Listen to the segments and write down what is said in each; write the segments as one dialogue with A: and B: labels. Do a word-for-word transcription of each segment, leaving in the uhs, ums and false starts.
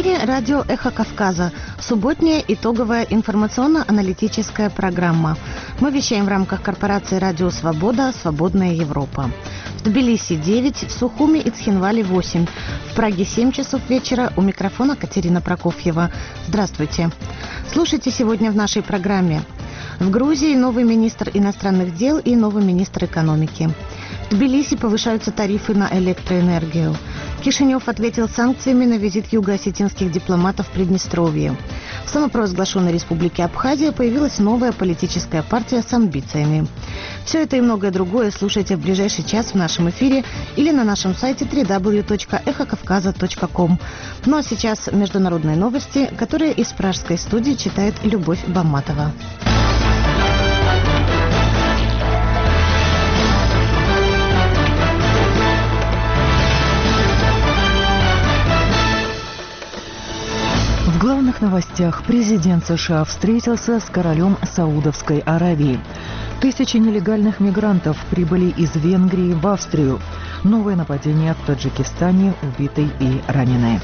A: эфире радио «Эхо Кавказа», субботняя итоговая информационно-аналитическая программа. Мы вещаем в рамках корпорации «Радио Свобода. Свободная Европа». В Тбилиси девять, в Сухуми и Цхинвале восемь, в Праге семь часов вечера. У микрофона Катерина Прокофьева. Здравствуйте. Слушайте сегодня в нашей программе. В Грузии новый министр иностранных дел и новый министр экономики. В Тбилиси повышаются тарифы на электроэнергию. Кишинев ответил санкциями на визит юго-осетинских дипломатов в Приднестровье. В самопровозглашенной республике Абхазия появилась новая политическая партия с амбициями. Все это и многое другое слушайте в ближайший час в нашем эфире или на нашем сайте дабл ю дабл ю дабл ю точка эхо кавказа точка ком. Ну а сейчас международные новости, которые из пражской студии читает Любовь Баматова.
B: В главных новостях президент США встретился с королем Саудовской Аравии. Тысячи нелегальных мигрантов прибыли из Венгрии в Австрию. Новое нападение в Таджикистане, убитый и раненый.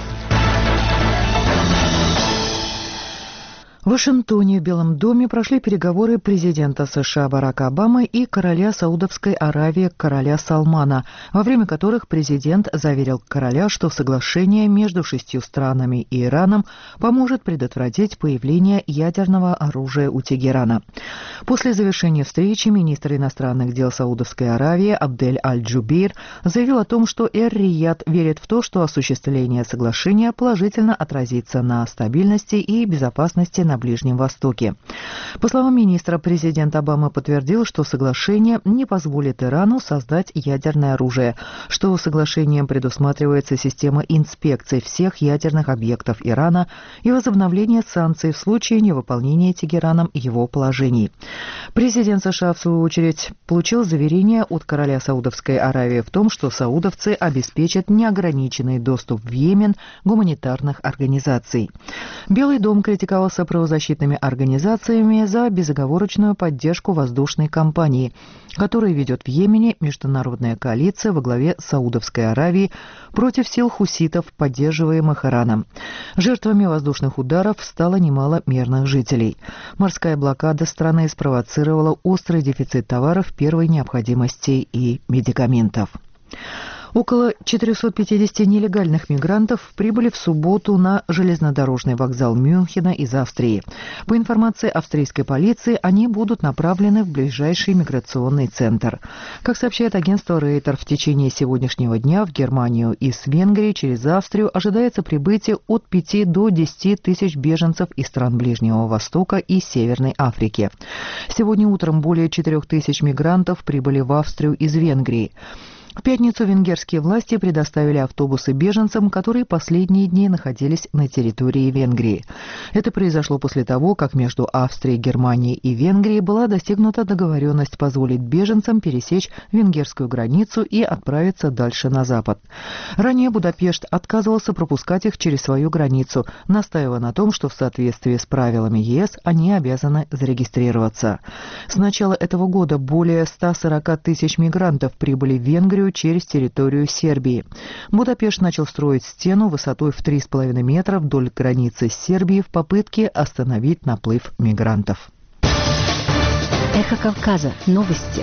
B: В Вашингтоне в Белом доме прошли переговоры президента США Барака Обамы и короля Саудовской Аравии короля Салмана, во время которых президент заверил короля, что соглашение между шестью странами и Ираном поможет предотвратить появление ядерного оружия у Тегерана. После завершения встречи министр иностранных дел Саудовской Аравии Абдель Аль-Джубейр заявил о том, что Эр-Рияд верит в то, что осуществление соглашения положительно отразится на стабильности и безопасности на Ближнем Востоке. По словам министра, президент Обама подтвердил, что соглашение не позволит Ирану создать ядерное оружие, что соглашением предусматривается система инспекций всех ядерных объектов Ирана и возобновление санкций в случае невыполнения Тегераном его положений. Президент США, в свою очередь, получил заверение от короля Саудовской Аравии в том, что саудовцы обеспечат неограниченный доступ в Йемен гуманитарных организаций. Белый дом критиковал правозащитными организациями за безоговорочную поддержку воздушной компании, которую ведет в Йемене международная коалиция во главе Саудовской Аравии против сил хуситов, поддерживаемых Ираном. Жертвами воздушных ударов стало немало мирных жителей. Морская блокада страны спровоцировала острый дефицит товаров первой необходимости и медикаментов. Около четырехсот пятидесяти нелегальных мигрантов прибыли в субботу на железнодорожный вокзал Мюнхена из Австрии. По информации австрийской полиции, они будут направлены в ближайший миграционный центр. Как сообщает агентство Рейтер, в течение сегодняшнего дня в Германию из Венгрии через Австрию ожидается прибытие от пяти до десяти тысяч беженцев из стран Ближнего Востока и Северной Африки. Сегодня утром более четырех тысяч мигрантов прибыли в Австрию из Венгрии. В пятницу венгерские власти предоставили автобусы беженцам, которые последние дни находились на территории Венгрии. Это произошло после того, как между Австрией, Германией и Венгрией была достигнута договоренность позволить беженцам пересечь венгерскую границу и отправиться дальше на запад. Ранее Будапешт отказывался пропускать их через свою границу, настаивая на том, что в соответствии с правилами ЕС они обязаны зарегистрироваться. С начала этого года более ста сорока тысяч мигрантов прибыли в Венгрию через территорию Сербии. Будапешт начал строить стену высотой в три с половиной метра вдоль границы с Сербией в попытке остановить наплыв мигрантов.
C: Эхо Кавказа. Новости.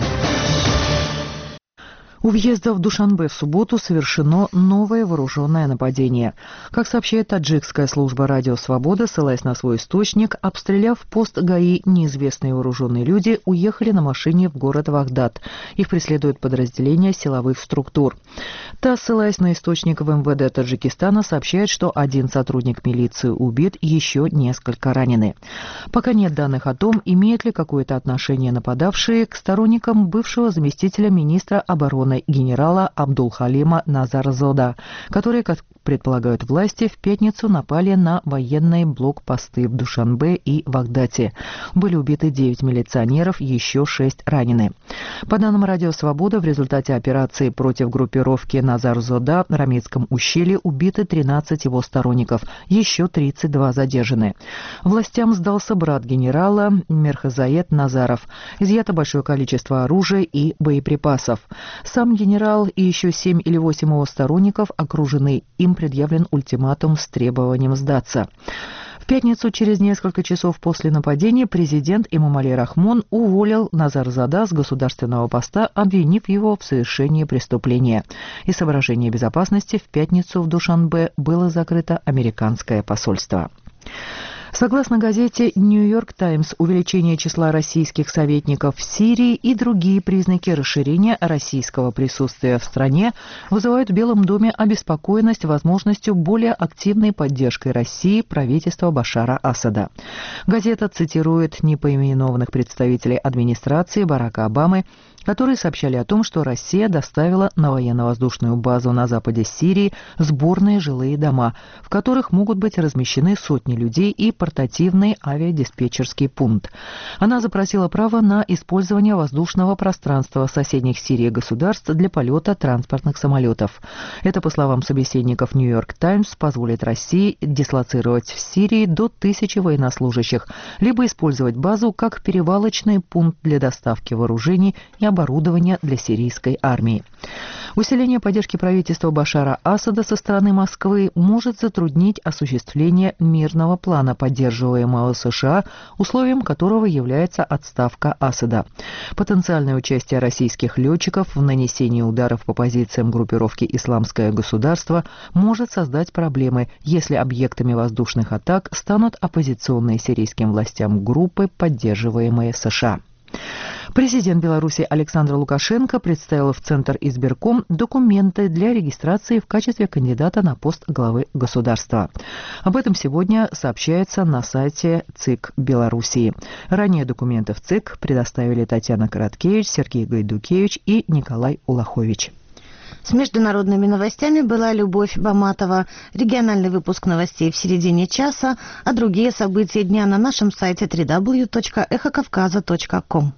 B: У въезда в Душанбе в субботу совершено новое вооруженное нападение. Как сообщает таджикская служба «Радио Свобода», ссылаясь на свой источник, обстреляв пост ГАИ, неизвестные вооруженные люди уехали на машине в город Вагдад. Их преследуют подразделения силовых структур. ТАСС, ссылаясь на источник в эм вэ дэ Таджикистана, сообщает, что один сотрудник милиции убит, еще несколько ранены. Пока нет данных о том, имеют ли какое-то отношение нападавшие к сторонникам бывшего заместителя министра обороны генерала Абдулхалима Назарзода, которые, как предполагают власти, в пятницу напали на военные блокпосты в Душанбе и Вагдате. Были убиты девять милиционеров, еще шесть ранены. По данным «Радио Свобода», в результате операции против группировки Назарзода в Рамицком ущелье убиты тринадцать его сторонников, еще тридцать два задержаны. Властям сдался брат генерала Мерхазаед Назаров. Изъято большое количество оружия и боеприпасов. Сам генерал и еще семь или восемь его сторонников окружены. Им предъявлен ультиматум с требованием сдаться. В пятницу, через несколько часов после нападения, президент Эмомали Рахмон уволил Назарзада с государственного поста, обвинив его в совершении преступления. Из соображения безопасности в пятницу в Душанбе было закрыто американское посольство. Согласно газете «Нью-Йорк Таймс», увеличение числа российских советников в Сирии и другие признаки расширения российского присутствия в стране вызывают в Белом доме обеспокоенность возможностью более активной поддержкой России правительства Башара Асада. Газета цитирует непоименованных представителей администрации Барака Обамы, которые сообщали о том, что Россия доставила на военно-воздушную базу на западе Сирии сборные жилые дома, в которых могут быть размещены сотни людей и портативный авиадиспетчерский пункт. Она запросила право на использование воздушного пространства соседних Сирии государств для полета транспортных самолетов. Это, по словам собеседников «Нью-Йорк Таймс», позволит России дислоцировать в Сирии до тысячи военнослужащих, либо использовать базу как перевалочный пункт для доставки вооружений и оборудования для сирийской армии. Усиление поддержки правительства Башара Асада со стороны Москвы может затруднить осуществление мирного плана, поддерживаемого США, условием которого является отставка Асада. Потенциальное участие российских летчиков в нанесении ударов по позициям группировки «Исламское государство» может создать проблемы, если объектами воздушных атак станут оппозиционные сирийским властям группы, поддерживаемые США. Президент Беларуси Александр Лукашенко представил в Центр избирком документы для регистрации в качестве кандидата на пост главы государства. Об этом сегодня сообщается на сайте ЦИК Белоруссии. Ранее документы в ЦИК предоставили Татьяна Короткевич, Сергей Гайдукевич и Николай Улахович.
A: С международными новостями была Любовь Баматова. Региональный выпуск новостей в середине часа, а другие события дня на нашем сайте дабл ю дабл ю дабл ю точка эхо кавказа точка ком.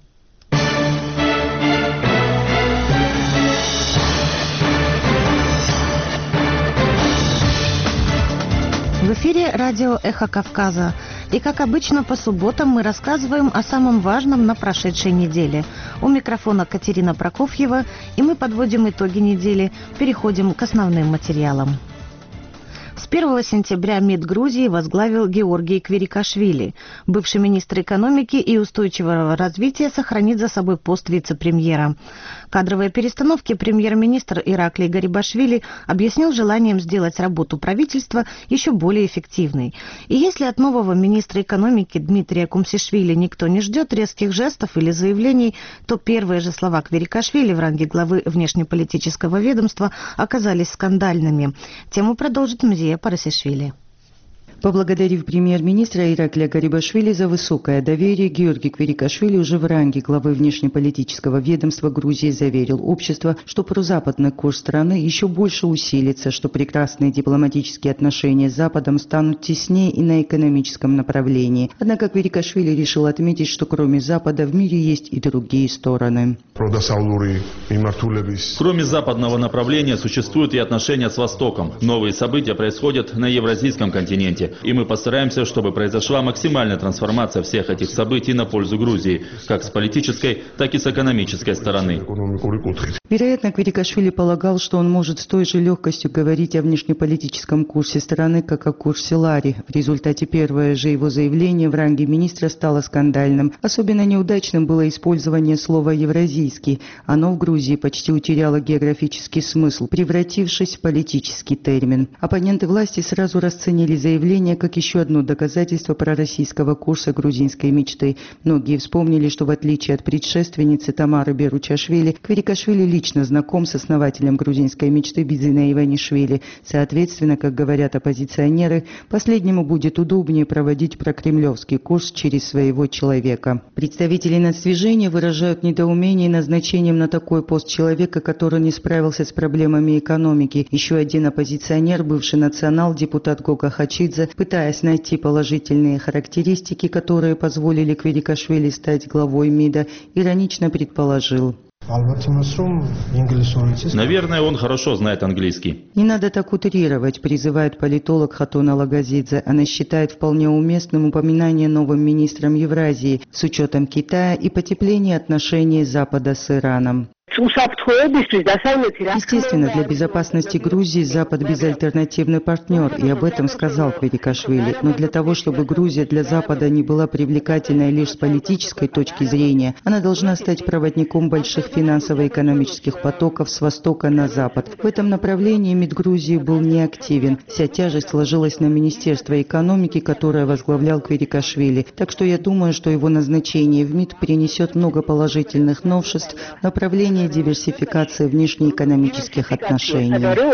A: В эфире радио «Эхо Кавказа». И, как обычно, по субботам мы рассказываем о самом важном на прошедшей неделе. У микрофона Катерина Прокофьева, и мы подводим итоги недели, переходим к основным материалам. С первого сентября МИД Грузии возглавил Георгий Квирикашвили. Бывший министр экономики и устойчивого развития сохранит за собой пост вице-премьера. Кадровые перестановки премьер-министр Ираклий Гарибашвили объяснил желанием сделать работу правительства еще более эффективной. И если от нового министра экономики Дмитрия Кумсишвили никто не ждет резких жестов или заявлений, то первые же слова Квирикашвили в ранге главы внешнеполитического ведомства оказались скандальными. Тему продолжит Мзия Парасишвили.
D: Поблагодарив премьер-министра Ираклия Гарибашвили за высокое доверие, Георгий Квирикашвили уже в ранге главы внешнеполитического ведомства Грузии заверил общество, что прозападный курс страны еще больше усилится, что прекрасные дипломатические отношения с Западом станут теснее и на экономическом направлении. Однако Квирикашвили решил отметить, что кроме Запада в мире есть и другие стороны.
E: Кроме западного направления существуют и отношения с Востоком. Новые события происходят на Евразийском континенте. И мы постараемся, чтобы произошла максимальная трансформация всех этих событий на пользу Грузии, как с политической, так и с экономической стороны.
D: Вероятно, Квирикашвили полагал, что он может с той же легкостью говорить о внешнеполитическом курсе страны, как о курсе Лари. В результате первое же его заявление в ранге министра стало скандальным. Особенно неудачным было использование слова «евразийский». Оно в Грузии почти утеряло географический смысл, превратившись в политический термин. Оппоненты власти сразу расценили заявление как еще одно доказательство пророссийского курса грузинской мечты. Многие вспомнили, что в отличие от предшественницы Тамары Беручашвили, Квирикашвили лично знаком с основателем грузинской мечты Бидзина Иванишвили. Соответственно, как говорят оппозиционеры, последнему будет удобнее проводить прокремлевский курс через своего человека. Представители нацдвижения выражают недоумение назначением на такой пост человека, который не справился с проблемами экономики. Еще один оппозиционер, бывший национал-депутат Гога Хачидзе, пытаясь найти положительные характеристики, которые позволили Квирикашвили стать главой МИДа, иронично предположил:
E: наверное, он хорошо знает английский.
D: Не надо так утрировать, призывает политолог Хатуна Лагазидзе. Она считает вполне уместным упоминание новым министром Евразии с учетом Китая и потепления отношений Запада с Ираном. Естественно, для безопасности Грузии Запад безальтернативный партнер, и об этом сказал Квирикашвили. Но для того, чтобы Грузия для Запада не была привлекательной лишь с политической точки зрения, она должна стать проводником больших финансово-экономических потоков с востока на запад. В этом направлении МИД Грузии был неактивен. Вся тяжесть ложилась на Министерство экономики, которое возглавлял Квирикашвили. Так что я думаю, что его назначение в МИД принесет много положительных новшеств в направлении диверсификации внешнеэкономических отношений.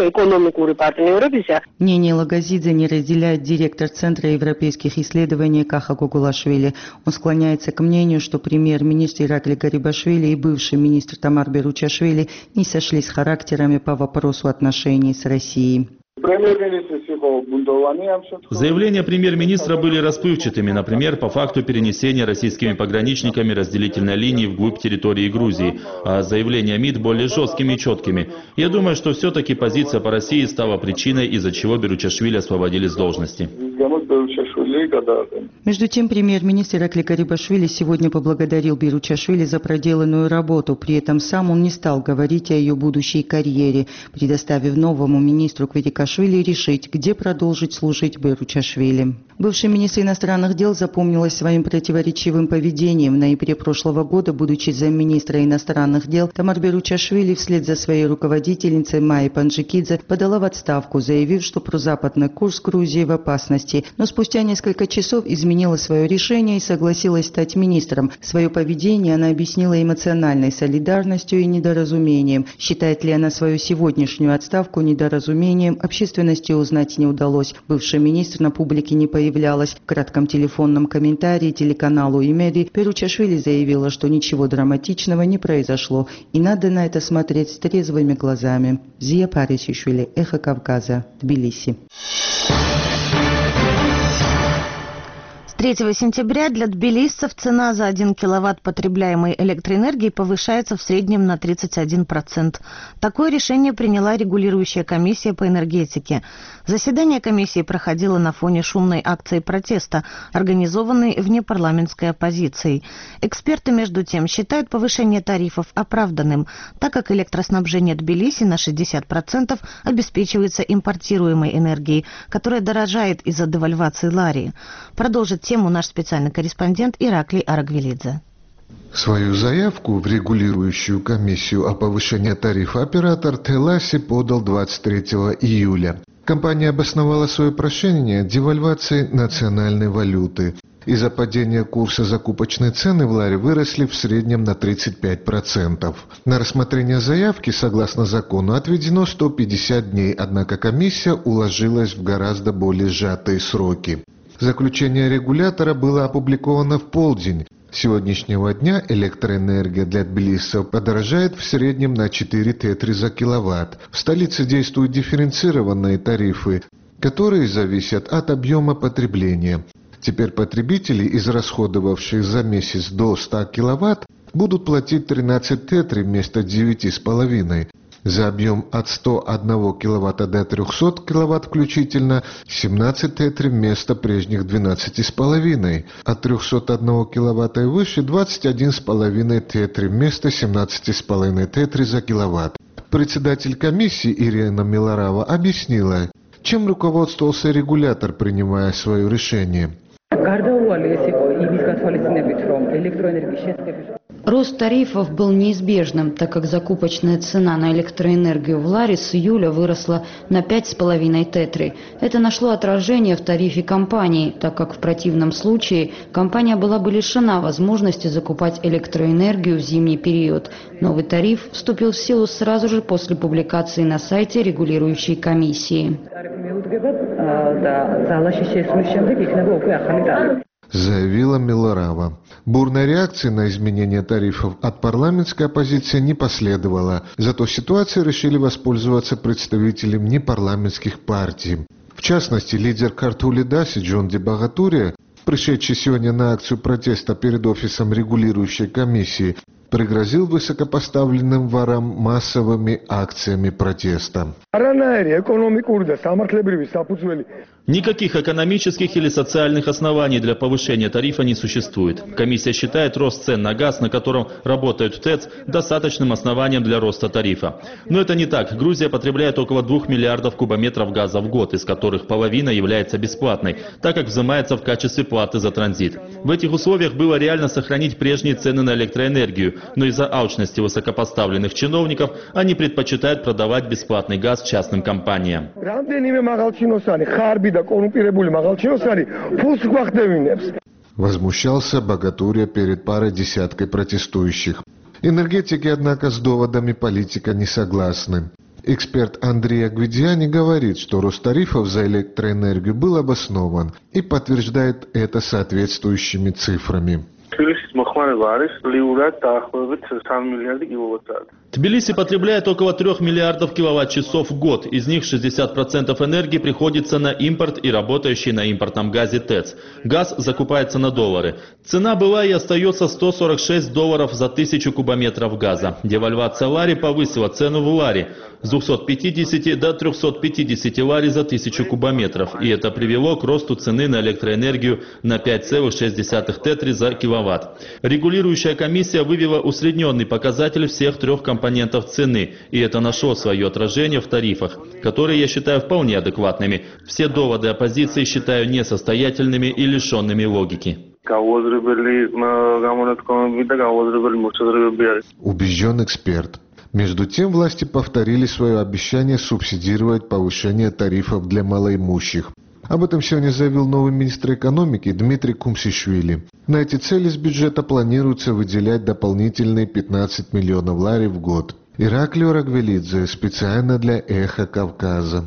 D: Мнение Лагазидзе не разделяет директор Центра европейских исследований Каха Гугулашвили. Он склоняется к мнению, что премьер-министр Иракли Гарибашвили и бывший министр Тамар Беручашвили не сошлись характерами по вопросу отношений с Россией.
E: Заявления премьер-министра были расплывчатыми, например, по факту перенесения российскими пограничниками разделительной линии вглубь территории Грузии, а заявления МИД более жесткими и четкими. Я думаю, что все-таки позиция по России стала причиной, из-за чего Беручашвили освободили с должности.
D: Между тем, премьер-министр Иракли Гарибашвили сегодня поблагодарил Беручашвили за проделанную работу. При этом сам он не стал говорить о ее будущей карьере, предоставив новому министру Квирикашвили решить, где продолжить служить Беручашвили. Бывший министр иностранных дел запомнилась своим противоречивым поведением. В ноябре прошлого года, будучи замминистра иностранных дел, Тамар Беручашвили вслед за своей руководительницей Майей Панджикидзе подала в отставку, заявив, что прозападный курс Грузии в опасности. Но спустя несколько часов изменила свое решение и согласилась стать министром. Свое поведение она объяснила эмоциональной солидарностью и недоразумением. Считает ли она свою сегодняшнюю отставку недоразумением, общественности узнать не удалось. Бывший министр на публике не появился. Являлась. В кратком телефонном комментарии телеканалу Имеди Беручашвили заявила, что ничего драматичного не произошло, и надо на это смотреть с трезвыми глазами. Зия Парисишвили, Эхо Кавказа, Тбилиси.
A: третьего сентября для тбилисцев цена за один киловатт потребляемой электроэнергии повышается в среднем на тридцать один процент. Такое решение приняла регулирующая комиссия по энергетике. Заседание комиссии проходило на фоне шумной акции протеста, организованной внепарламентской оппозицией. Эксперты, между тем, считают повышение тарифов оправданным, так как электроснабжение Тбилиси на шестьдесят процентов обеспечивается импортируемой энергией, которая дорожает из-за девальвации лари. Продолжит тему наш специальный корреспондент Ираклий Арагвелидзе.
F: Свою заявку в регулирующую комиссию о повышении тарифа оператор Теласи подал двадцать третьего июля. Компания обосновала свое прошение девальвацией национальной валюты. Из-за падения курса закупочной цены в ларе выросли в среднем на тридцать пять процентов. На рассмотрение заявки, согласно закону, отведено сто пятьдесят дней, однако комиссия уложилась в гораздо более сжатые сроки. Заключение регулятора было опубликовано в полдень. С сегодняшнего дня электроэнергия для тбилисцев подорожает в среднем на четыре тетри за киловатт. В столице действуют дифференцированные тарифы, которые зависят от объема потребления. Теперь потребители, израсходовавшие за месяц до ста киловатт, будут платить тринадцать тетри вместо девяти с половиной. За объем от ста одного киловатта до трехсот киловатт включительно семнадцать тетри вместо прежних двенадцати с половиной. От трехсот одного киловатта и выше двадцать один с половиной тетри вместо семнадцати с половиной тетри за киловатт. Председатель комиссии Ирина Милорава объяснила, чем руководствовался регулятор, принимая свое решение.
G: Рост тарифов был неизбежным, так как закупочная цена на электроэнергию в ларе с июля выросла на пять с половиной тетри. Это нашло отражение в тарифе компании, так как в противном случае компания была бы лишена возможности закупать электроэнергию в зимний период. Новый тариф вступил в силу сразу же после публикации на сайте регулирующей комиссии.
F: Заявила Милорава. Бурной реакции на изменение тарифов от парламентской оппозиции не последовало. Зато ситуацией решили воспользоваться представители непарламентских партий. В частности, лидер Картули Даси Джон Ди Багатурия, пришедший сегодня на акцию протеста перед офисом регулирующей комиссии, пригрозил высокопоставленным ворам массовыми акциями протеста.
E: Никаких экономических или социальных оснований для повышения тарифа не существует. Комиссия считает рост цен на газ, на котором работают ТЭЦ, достаточным основанием для роста тарифа. Но это не так. Грузия потребляет около двух миллиардов кубометров газа в год, из которых половина является бесплатной, так как взимается в качестве платы за транзит. В этих условиях было реально сохранить прежние цены на электроэнергию, но из-за алчности высокопоставленных чиновников они предпочитают продавать бесплатный газ частным компаниям.
F: Возмущался Богатуря перед парой десяткой протестующих. Энергетики, однако, с доводами политика не согласны. Эксперт Андрей Агвидиани говорит, что рост тарифов за электроэнергию был обоснован и подтверждает это соответствующими цифрами.
E: Тбилиси потребляет около трех миллиардов киловатт-часов в год. Из них шестьдесят процентов энергии приходится на импорт и работающий на импортном газе ТЭЦ. Газ закупается на доллары. Цена была и остается сто сорок шесть долларов за тысячу кубометров газа. Девальвация лари повысила цену в лари с двухсот пятидесяти до трехсот пятидесяти лари за тысячу кубометров. И это привело к росту цены на электроэнергию на пять целых шесть десятых тетри за киловатт. Регулирующая комиссия вывела усредненный показатель всех трех компонентов цены, и это нашло свое отражение в тарифах, которые я считаю вполне адекватными. Все доводы оппозиции считаю несостоятельными и лишенными логики.
F: Убежден эксперт. Между тем, власти повторили свое обещание субсидировать повышение тарифов для малоимущих. Об этом сегодня заявил новый министр экономики Дмитрий Кумсишвили. На эти цели с бюджета планируется выделять дополнительные пятнадцать миллионов лари в год. Ираклио Рагвелидзе, специально для «Эхо Кавказа».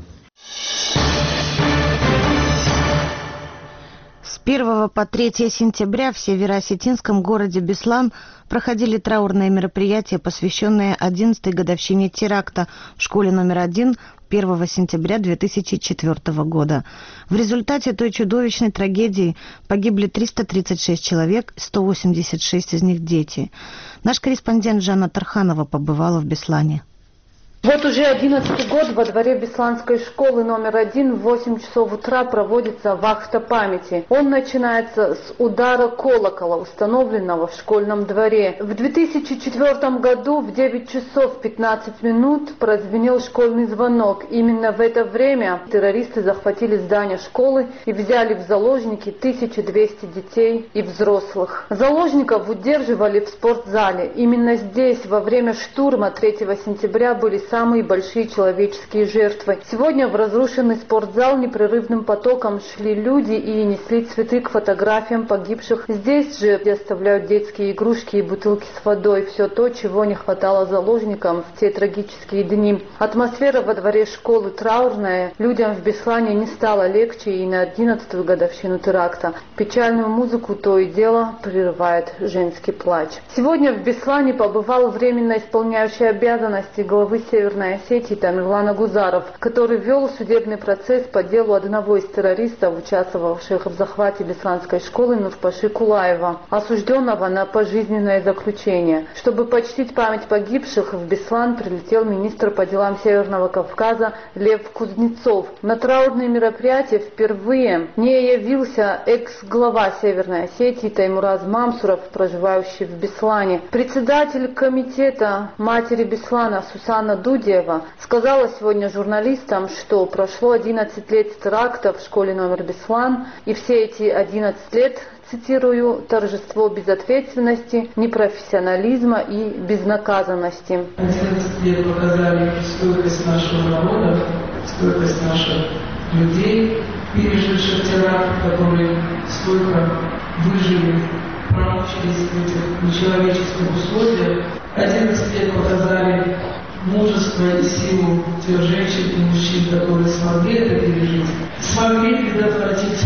A: С первого по третье сентября в северо-осетинском городе Беслан проходили траурные мероприятия, посвященные одиннадцатой годовщине теракта в школе номер один первого сентября две тысячи четвёртого года. В результате той чудовищной трагедии погибли триста тридцать шесть человек, сто восемьдесят шесть из них дети. Наш корреспондент Жанна Тарханова побывала в Беслане.
H: Вот уже одиннадцатый год во дворе Бесланской школы номер один в восемь часов утра проводится вахта памяти. Он начинается с удара колокола, установленного в школьном дворе. В две тысячи четвёртом году в девять часов пятнадцать минут прозвенел школьный звонок. Именно в это время террористы захватили здание школы и взяли в заложники тысячу двести детей и взрослых. Заложников удерживали в спортзале. Именно здесь во время штурма третьего сентября были самые большие человеческие жертвы. Сегодня в разрушенный спортзал непрерывным потоком шли люди и несли цветы к фотографиям погибших. Здесь же оставляют детские игрушки и бутылки с водой. Все то, чего не хватало заложникам в те трагические дни. Атмосфера во дворе школы траурная. Людям в Беслане не стало легче и на одиннадцатую годовщину теракта. Печальную музыку то и дело прерывает женский плач. Сегодня в Беслане побывал временно исполняющий обязанности главы Северной Осетии Тамерлан Агузаров, который вел судебный процесс по делу одного из террористов, участвовавших в захвате Бесланской школы Нурпаши Кулаева, осужденного на пожизненное заключение. Чтобы почтить память погибших, в Беслан прилетел министр по делам Северного Кавказа Лев Кузнецов. На траурные мероприятия впервые не явился экс-глава Северной Осетии Таймураз Мамсуров, проживающий в Беслане. Председатель комитета матери Беслана Сусанна Дудева сказала сегодня журналистам, что прошло одиннадцать лет с теракта в школе номер Беслан, и все эти одиннадцать лет, цитирую, торжество безответственности, непрофессионализма и безнаказанности.
I: одиннадцать лет показали стойкость нашего народа, стойкость наших людей, переживших теракт, которые стойко выжили, промучились в этих нечеловеческих условиях. одиннадцать лет показали мужество и силу тех женщин и мужчин, которые смогли это пережить, смогли предотвратить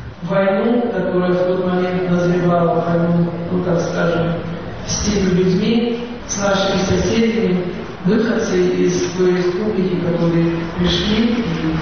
I: войну, которая в тот момент назревала, войну, ну так скажем, с теми людьми, с нашими соседями, выходцы из той республики, которые пришли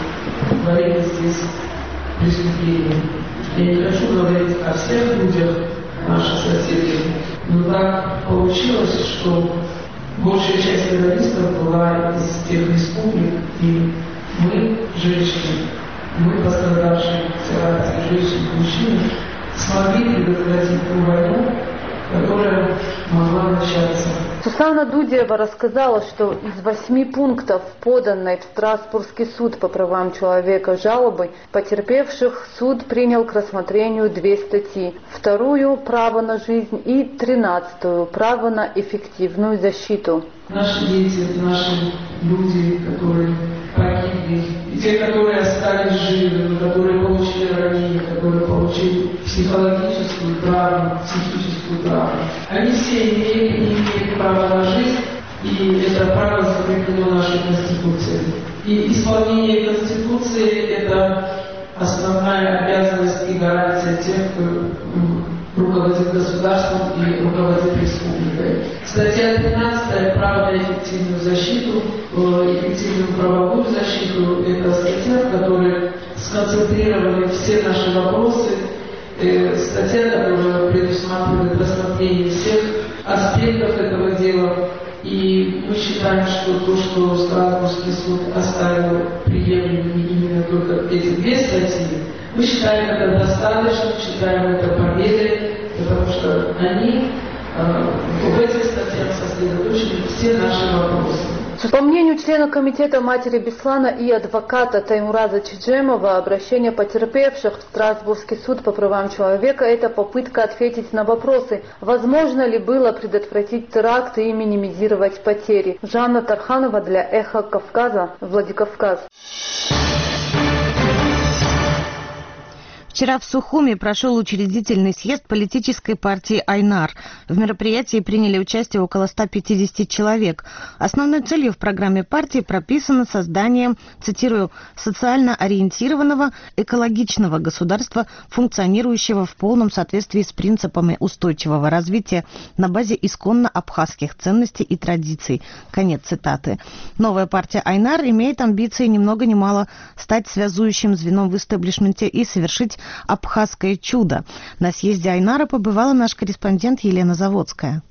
I: и творили здесь преступления. Я не хочу говорить о всех людях, наших соседей, но так получилось, что большая часть террористов была из тех республик, и мы, женщины, мы, пострадавшие теракты, женщины, мужчины, смогли предотвратить ту войну, которая могла начаться.
H: Сусанна Дудиева рассказала, что из восьми пунктов, поданной в Страсбургский суд по правам человека жалобы, потерпевших суд принял к рассмотрению две статьи. Вторую – право на жизнь и тринадцатую – право на эффективную защиту.
I: Наши дети – это наши люди, которые погибли, и те, которые остались живы, которые получили ранения, которые получили психологическую травму, психическую травму. Они все имеют, не имеют права на жизнь, и это право закреплено нашей Конституцией. И исполнение Конституции – это основная обязанность и гарантия тех, кто руководит государством и руководит республикой. Статья тринадцатая «Право на эффективную защиту», эффективную правовую защиту – это статья, в которой сконцентрированы все наши вопросы, статья, которая предусматривает рассмотрение всех аспектов этого дела. И мы считаем, что то, что Страсбургский суд оставил приемлемыми именно только эти две статьи, мы считаем это достаточно, считаем это победой, потому что они э, в этих статьях сосредоточены все наши вопросы.
H: По мнению члена комитета матери Беслана и адвоката Таймураза Чиджемова, обращение потерпевших в Страсбургский суд по правам человека – это попытка ответить на вопросы, возможно ли было предотвратить теракты и минимизировать потери. Жанна Тарханова для «Эхо Кавказа», Владикавказ.
A: Вчера в Сухуми прошел учредительный съезд политической партии «Айнар». В мероприятии приняли участие около ста пятидесяти человек. Основной целью в программе партии прописано создание, цитирую, «социально ориентированного, экологичного государства, функционирующего в полном соответствии с принципами устойчивого развития на базе исконно абхазских ценностей и традиций». Конец цитаты. Новая партия «Айнар» имеет амбиции ни много ни мало стать связующим звеном в истеблишменте и совершить абхазское чудо. На съезде Айнара побывала наш корреспондент Елена Заводская.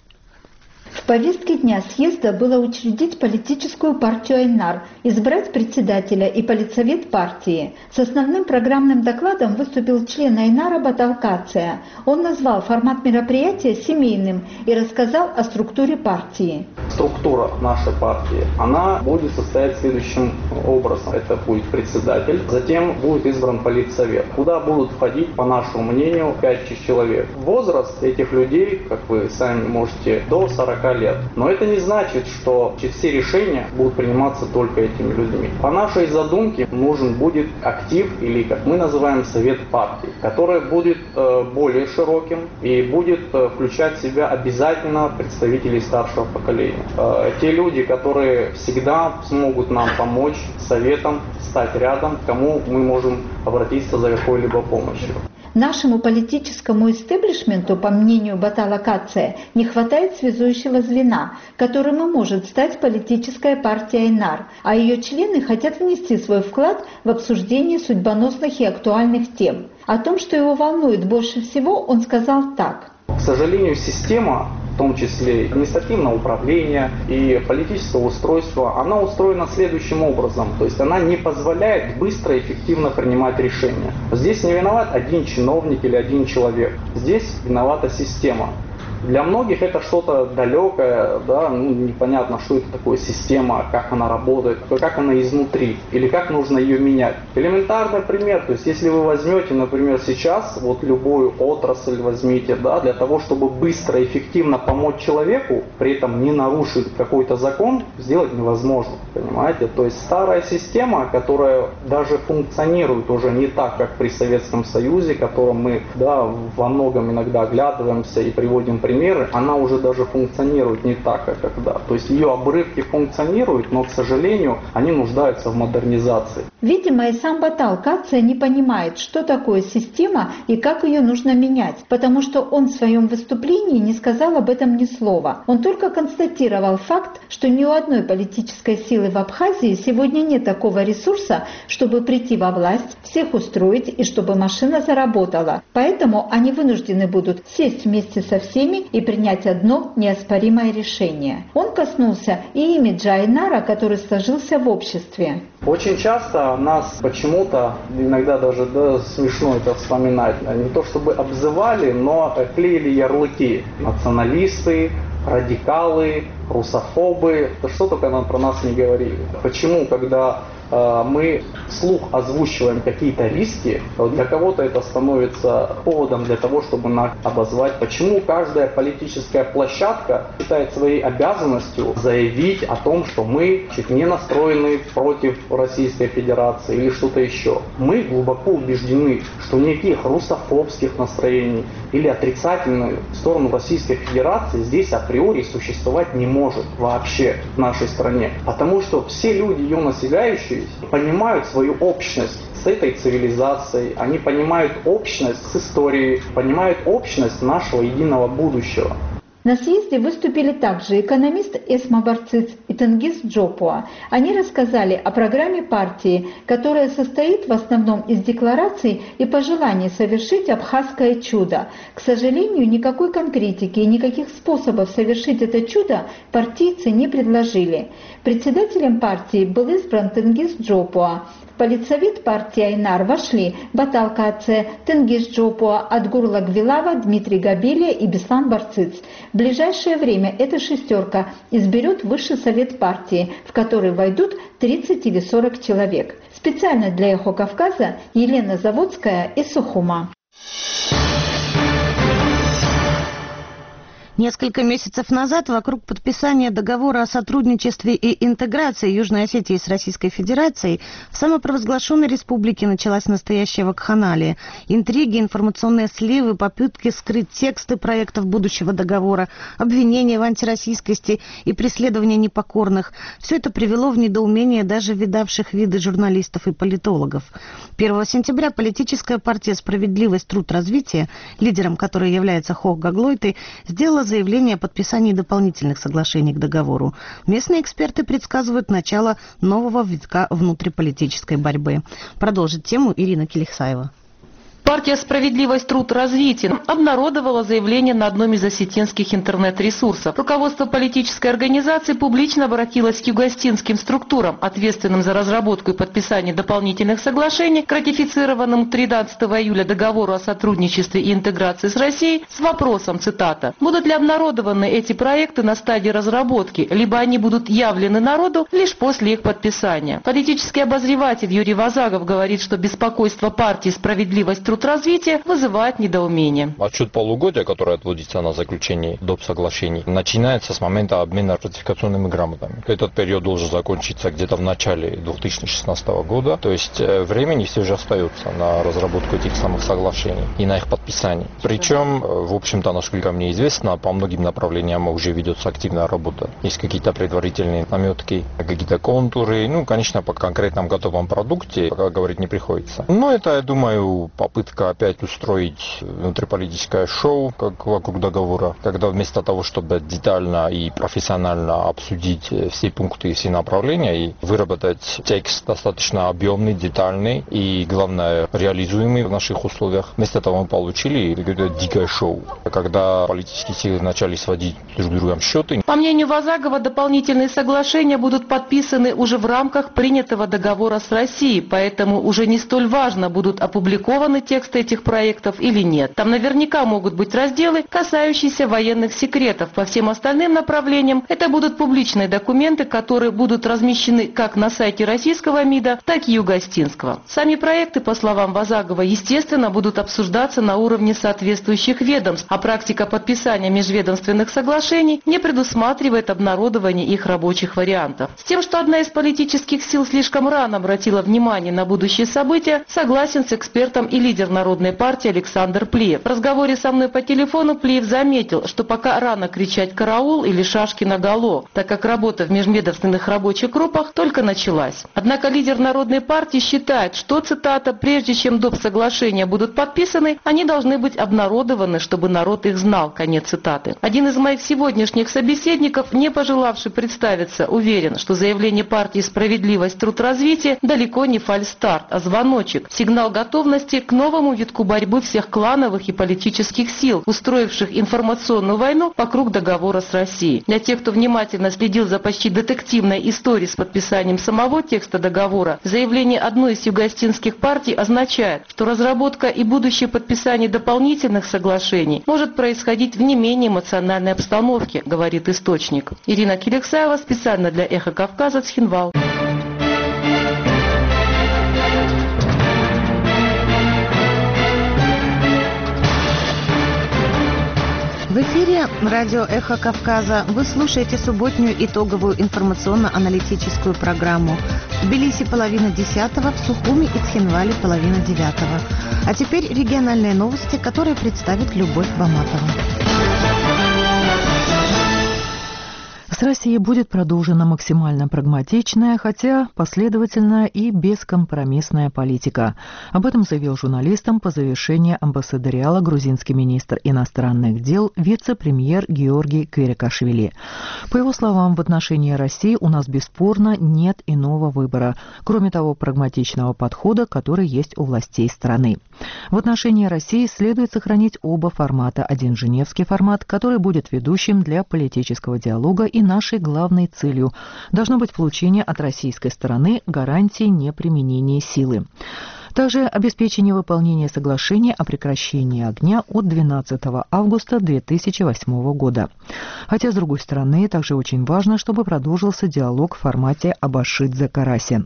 J: В повестке дня съезда было учредить политическую партию «Айнар», избрать председателя и политсовет партии. С основным программным докладом выступил член «Айнара» Батал Кация. Он назвал формат мероприятия семейным и рассказал о структуре партии.
K: Структура нашей партии, она будет состоять следующим образом. Это будет председатель, затем будет избран политсовет, куда будут входить, по нашему мнению, пять человек. Возраст этих людей, как вы сами можете, до сорока лет. Но это не значит, что все решения будут приниматься только этими людьми. По нашей задумке нужен будет актив, или как мы называем, совет партии, который будет э, более широким и будет э, включать в себя обязательно представителей старшего поколения. Э, те люди, которые всегда смогут нам помочь советом, стать рядом, к кому мы можем обратиться за какой-либо помощью.
J: Нашему политическому истеблишменту, по мнению Батала Кация, не хватает связующего звена, которым и может стать политическая партия «Айнар», а ее члены хотят внести свой вклад в обсуждение судьбоносных и актуальных тем. О том, что его волнует больше всего, он сказал так.
K: К сожалению, система, в том числе административное управление и политическое устройство, она устроена следующим образом. То есть она не позволяет быстро и эффективно принимать решения. Здесь не виноват один чиновник или один человек. Здесь виновата система. Для многих это что-то далекое, да, ну, непонятно, что это такое система, как она работает, как она изнутри, или как нужно ее менять. Элементарный пример, то есть если вы возьмете, например, сейчас вот любую отрасль возьмите, да, для того, чтобы быстро и эффективно помочь человеку, при этом не нарушить какой-то закон, сделать невозможно, понимаете? То есть старая система, которая даже функционирует уже не так, как при Советском Союзе, к которому мы, да, во многом иногда оглядываемся и приводим примеры, она уже даже функционирует не так, как тогда. То есть ее обрывки функционируют, но, к сожалению, они нуждаются в модернизации.
J: Видимо, и сам Батал Кация не понимает, что такое система и как ее нужно менять, потому что он в своем выступлении не сказал об этом ни слова. Он только констатировал факт, что ни у одной политической силы в Абхазии сегодня нет такого ресурса, чтобы прийти во власть, всех устроить и чтобы машина заработала. Поэтому они вынуждены будут сесть вместе со всеми проблеме и принять одно неоспоримое решение. Он коснулся и имиджа Айнара, который сложился в обществе.
K: Очень часто нас почему-то, иногда даже да, смешно это вспоминать, не то чтобы обзывали, но клеили ярлыки. Националисты, радикалы, русофобы, да что только нам про нас не говорили. Почему, когда э, мы вслух озвучиваем какие-то риски, для кого-то это становится поводом для того, чтобы нас обозвать. Почему каждая политическая площадка считает своей обязанностью заявить о том, что мы чуть не настроены против Российской Федерации или что-то еще. Мы глубоко убеждены, что никаких русофобских настроений или отрицательной в сторону Российской Федерации здесь априори существовать не может вообще в нашей стране. Потому что все люди, ее населяющие, понимают свою общность с этой цивилизацией, они понимают общность с историей, понимают общность нашего единого будущего.
J: На съезде выступили также экономист Эсма Барциц и Тенгиз Джопуа. Они рассказали о программе партии, которая состоит в основном из деклараций и пожеланий совершить абхазское чудо. К сожалению, никакой конкретики и никаких способов совершить это чудо партийцы не предложили. Председателем партии был избран Тенгиз Джопуа. В политсовет партии Айнар вошли Батал Каце, Тенгиз Джопуа, Адгур Лагвилава, Дмитрий Габелия и Беслан Барциц. В ближайшее время эта шестерка изберет Высший совет партии, в который войдут тридцать или сорок человек. Специально для «Эхо Кавказа» Елена Заводская из Сухума.
A: Несколько месяцев назад вокруг подписания договора о сотрудничестве и интеграции Южной Осетии с Российской Федерацией в самопровозглашенной республике началась настоящая вакханалия. Интриги, информационные сливы, попытки скрыть тексты проектов будущего договора, обвинения в антироссийскости и преследование непокорных. Все это привело в недоумение даже видавших виды журналистов и политологов. первого сентября политическая партия «Справедливость, труд, развитие», лидером которой является Хох Гаглойты, сделала заявление о подписании дополнительных соглашений к договору. Местные эксперты предсказывают начало нового витка внутриполитической борьбы. Продолжит тему Ирина Келихсаева.
L: Партия «Справедливость, труд, развитие» обнародовала заявление на одном из осетинских интернет-ресурсов. Руководство политической организации публично обратилось к югостинским структурам, ответственным за разработку и подписание дополнительных соглашений к ратифицированному тринадцатого июля договору о сотрудничестве и интеграции с Россией с вопросом, цитата, «Будут ли обнародованы эти проекты на стадии разработки, либо они будут явлены народу лишь после их подписания?» Политический обозреватель Юрий Вазагов говорит, что беспокойство партии «Справедливость, труд, развития» вызывает недоумение.
M: Отчет полугодия, который отводится на заключение доп. Соглашений, начинается с момента обмена ратификационными грамотами. Этот период должен закончиться где-то в начале две тысячи шестнадцатого года. То есть времени все же остается на разработку этих самых соглашений и на их подписание. Причем, в общем-то, насколько мне известно, по многим направлениям уже ведется активная работа. Есть какие-то предварительные наметки, какие-то контуры. Ну, конечно, по конкретном готовом продукте пока говорить не приходится. Но это, я думаю, попытка опять устроить внутриполитическое шоу, как вокруг договора, когда вместо того, чтобы детально и профессионально обсудить все пункты и все направления и выработать текст достаточно объемный, детальный и, главное, реализуемый в наших условиях, вместо того мы получили какое-то дикое шоу, когда политические силы начали сводить друг с другом счеты.
L: По мнению Вазагова, дополнительные соглашения будут подписаны уже в рамках принятого договора с Россией, поэтому уже не столь важно, будут опубликованы тексты этих проектов или нет. Там наверняка могут быть разделы, касающиеся военных секретов. По всем остальным направлениям это будут публичные документы, которые будут размещены как на сайте российского МИДа, так и югостинского. Сами проекты, по словам Вазагова, естественно, будут обсуждаться на уровне соответствующих ведомств, а практика подписания межведомственных соглашений не предусматривает обнародование их рабочих вариантов. С тем, что одна из политических сил слишком рано обратила внимание на будущие события, согласен с экспертом и лидер Народной партии Александр Плиев. В разговоре со мной по телефону Плиев заметил, что пока рано кричать «караул» или «шашки наголо», так как работа в межведомственных рабочих группах только началась. Однако лидер Народной партии считает, что, цитата, «прежде чем доп. Соглашения будут подписаны, они должны быть обнародованы, чтобы народ их знал», конец цитаты. Один из моих сегодняшних собеседников, не пожелавший представиться, уверен, что заявление партии «Справедливость, труд, развитие» далеко не фальстарт, а звоночек, сигнал готовности к новому новому витку борьбы всех клановых и политических сил, устроивших информационную войну вокруг договора с Россией. Для тех, кто внимательно следил за почти детективной историей с подписанием самого текста договора, заявление одной из юго-остинских партий означает, что разработка и будущее подписание дополнительных соглашений может происходить в не менее эмоциональной обстановке, говорит источник. Ирина Килексаева специально для «Эхо Кавказа», Цхинвал.
A: В эфире радио «Эхо Кавказа». Вы слушаете субботнюю итоговую информационно-аналитическую программу. В Тбилиси половина десятого, в Сухуми и Цхинвале половина девятого. А теперь региональные новости, которые представит Любовь Баматова.
B: С Россией будет продолжена максимально прагматичная, хотя последовательная и бескомпромиссная политика. Об этом заявил журналистам по завершении амбассадориала грузинский министр иностранных дел, вице-премьер Георгий Кверикашвили. По его словам, в отношении России у нас бесспорно нет иного выбора, кроме того прагматичного подхода, который есть у властей страны. В отношении России следует сохранить оба формата. Один женевский формат, который будет ведущим для политического диалога, и нашей главной целью должно быть получение от российской стороны гарантии неприменения силы. Также обеспечение выполнения соглашения о прекращении огня от двенадцатого августа две тысячи восьмого года. Хотя, с другой стороны, также очень важно, чтобы продолжился диалог в формате Абашидзе-Караси.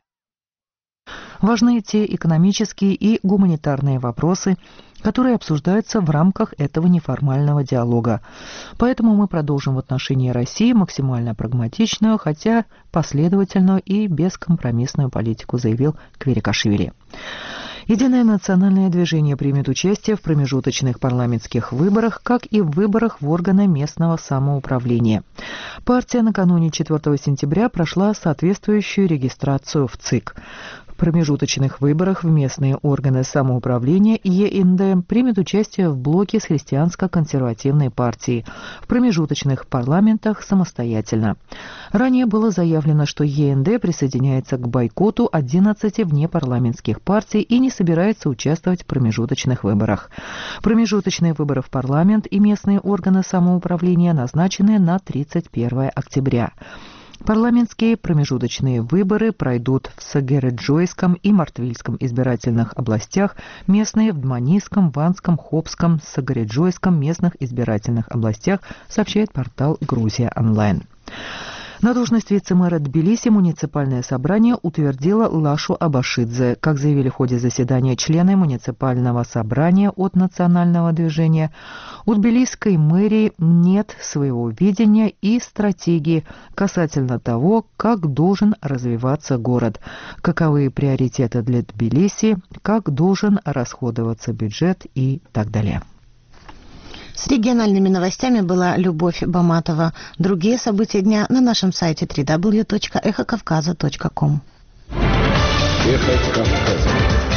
B: Важны те экономические и гуманитарные вопросы, которые обсуждаются в рамках этого неформального диалога. Поэтому мы продолжим в отношении России максимально прагматичную, хотя последовательную и бескомпромиссную политику, заявил Кверикашвили. Единое национальное движение примет участие в промежуточных парламентских выборах, как и в выборах в органы местного самоуправления. Партия накануне четвёртого сентября прошла соответствующую регистрацию в ЦИК. В промежуточных выборах в местные органы самоуправления ЕНД примет участие в блоке с христианско-консервативной партией, в промежуточных парламентах самостоятельно. Ранее было заявлено, что ЕНД присоединяется к бойкоту одиннадцати внепарламентских партий и не собирается участвовать в промежуточных выборах. Промежуточные выборы в парламент и местные органы самоуправления назначены на тридцать первое октября. Парламентские промежуточные выборы пройдут в Сагереджойском и Мартвильском избирательных областях, местные в Дманийском, Ванском, Хопском, Сагереджойском местных избирательных областях, сообщает портал «Грузия онлайн». На должность вице-мэра Тбилиси муниципальное собрание утвердило Лашу Абашидзе. Как заявили в ходе заседания члены муниципального собрания от национального движения, у тбилисской мэрии нет своего видения и стратегии касательно того, как должен развиваться город, каковы приоритеты для Тбилиси, как должен расходоваться бюджет и так далее.
A: С региональными новостями была Любовь Баматова. Другие события дня на нашем сайте дабл ю дабл ю дабл ю точка эхо кавказа точка ком.
N: Эхо Кавказа.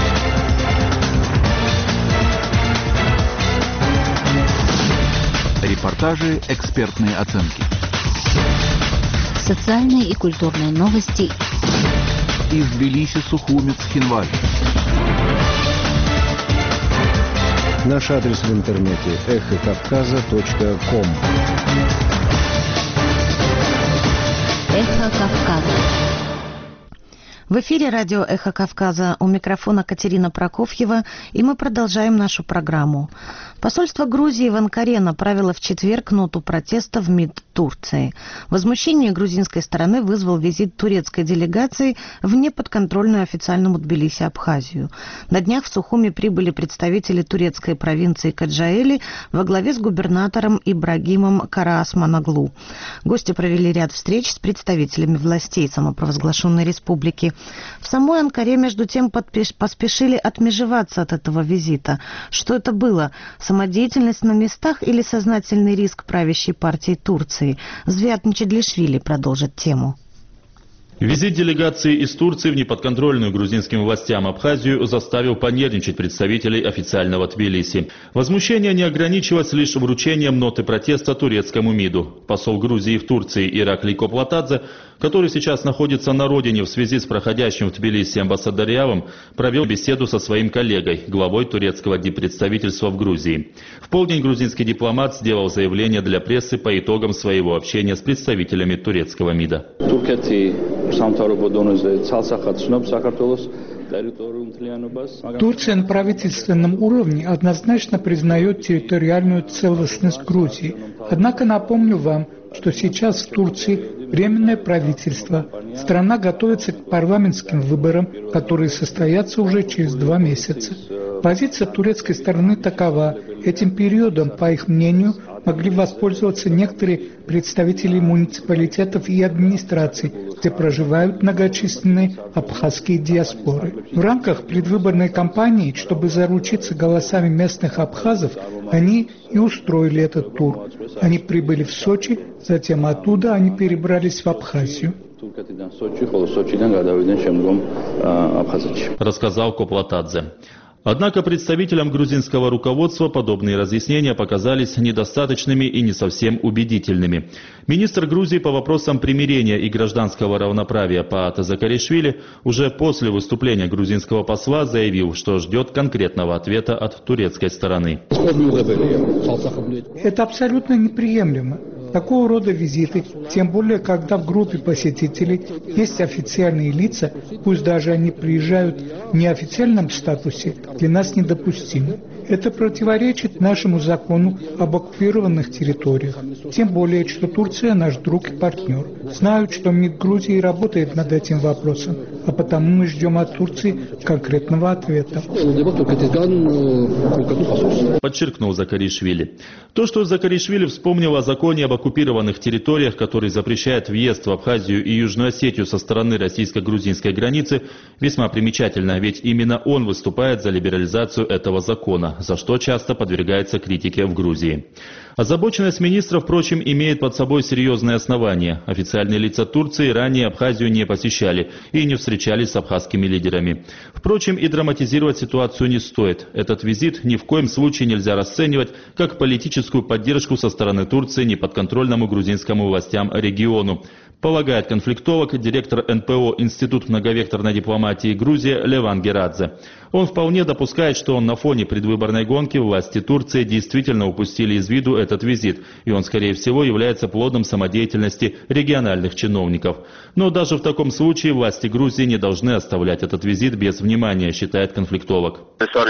N: Репортажи, экспертные оценки.
C: Социальные и культурные новости.
N: Из Тбилиси, Сухуми, Цхинваль. Наш адрес в интернете эхо кавказа точка ком.
C: Эхо Кавказа.
A: В эфире радио «Эхо Кавказа». У микрофона Катерина Прокофьева, и мы продолжаем нашу программу. Посольство Грузии в Анкаре направило в четверг ноту протеста в МИД Турции. Возмущение грузинской стороны вызвал визит турецкой делегации в неподконтрольную официальному Тбилиси Абхазию. На днях в Сухуми прибыли представители турецкой провинции Каджаэли во главе с губернатором Ибрагимом Караасманаглу. Гости провели ряд встреч с представителями властей самопровозглашенной республики. В самой Анкаре, между тем, подпиш... поспешили отмежеваться от этого визита. Что это было? Самодеятельность на местах или сознательный риск правящей партии Турции? Звиат Мчедлишвили продолжит тему.
E: Визит делегации из Турции в неподконтрольную грузинским властям Абхазию заставил понервничать представителей официального Тбилиси. Возмущение не ограничилось лишь вручением ноты протеста турецкому МИДу. Посол Грузии в Турции Ираклий Коплатадзе, который сейчас находится на родине в связи с проходящим в Тбилиси амбассадориалом, провел беседу со своим коллегой, главой турецкого диппредставительства в Грузии. В полдень грузинский дипломат сделал заявление для прессы по итогам своего общения с представителями турецкого МИДа.
O: Турция на правительственном уровне однозначно признает территориальную целостность Грузии. Однако напомню вам, что сейчас в Турции временное правительство. Страна готовится к парламентским выборам, которые состоятся уже через два месяца. Позиция турецкой стороны такова. Этим периодом, по их мнению, могли воспользоваться некоторые представители муниципалитетов и администраций, где проживают многочисленные абхазские диаспоры. В рамках предвыборной кампании, чтобы заручиться голосами местных абхазов, они и устроили этот тур. Они прибыли в Сочи, затем оттуда они перебрались в Абхазию.
E: Рассказал Коплатадзе. Однако представителям грузинского руководства подобные разъяснения показались недостаточными и не совсем убедительными. Министр Грузии по вопросам примирения и гражданского равноправия Паата Закаришвили уже после выступления грузинского посла заявил, что ждет конкретного ответа от турецкой стороны.
O: Это абсолютно неприемлемо. Такого рода визиты, тем более, когда в группе посетителей есть официальные лица, пусть даже они приезжают в неофициальном статусе, для нас недопустимы. Это противоречит нашему закону об оккупированных территориях. Тем более, что Турция наш друг и партнер. Знают, что МИД Грузии работает над этим вопросом, а потому мы ждем от Турции конкретного ответа.
E: Подчеркнул Закаришвили. То, что Закаришвили вспомнил о законе об оккупированных территориях, который запрещает въезд в Абхазию и Южную Осетию со стороны российско-грузинской границы, весьма примечательно, ведь именно он выступает за либерализацию этого закона, за что часто подвергается критике в Грузии. Озабоченность министра, впрочем, имеет под собой серьезные основания. Официальные лица Турции ранее Абхазию не посещали и не встречались с абхазскими лидерами. Впрочем, и драматизировать ситуацию не стоит. Этот визит ни в коем случае нельзя расценивать как политическую поддержку со стороны Турции неподконтрольному грузинскому властям региону, полагает конфликтолог, директор эн пэ о Институт многовекторной дипломатии Грузии Леван Герадзе. Он вполне допускает, что на фоне предвыборной гонки власти Турции действительно упустили из виду этот визит, и он, скорее всего, является плодом самодеятельности региональных чиновников. Но даже в таком случае власти Грузии не должны оставлять этот визит без внимания, считает конфликтолог.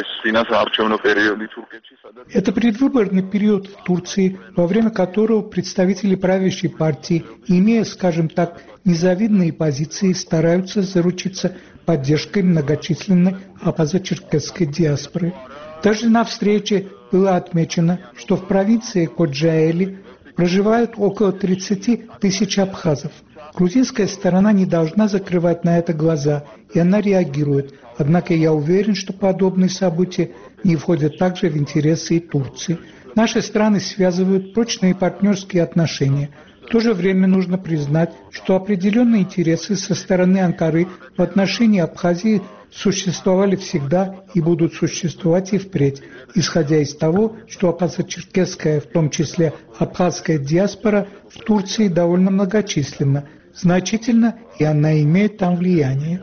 O: Это предвыборный период в Турции, во время которого представители правящей партии, имея, скажем так, незавидные позиции, стараются заручиться поддержкой многочисленной абхазо-черкесской диаспоры. Даже на встрече было отмечено, что в провинции Коджаэли проживают около тридцати тысяч абхазов. Грузинская сторона не должна закрывать на это глаза, и она реагирует. Однако я уверен, что подобные события не входят также в интересы и Турции. Наши страны связывают прочные партнерские отношения. В то же время нужно признать, что определенные интересы со стороны Анкары в отношении Абхазии существовали всегда и будут существовать и впредь, исходя из того, что абхазо-черкесская, в том числе абхазская диаспора в Турции довольно многочисленна, значительно, и она имеет там влияние.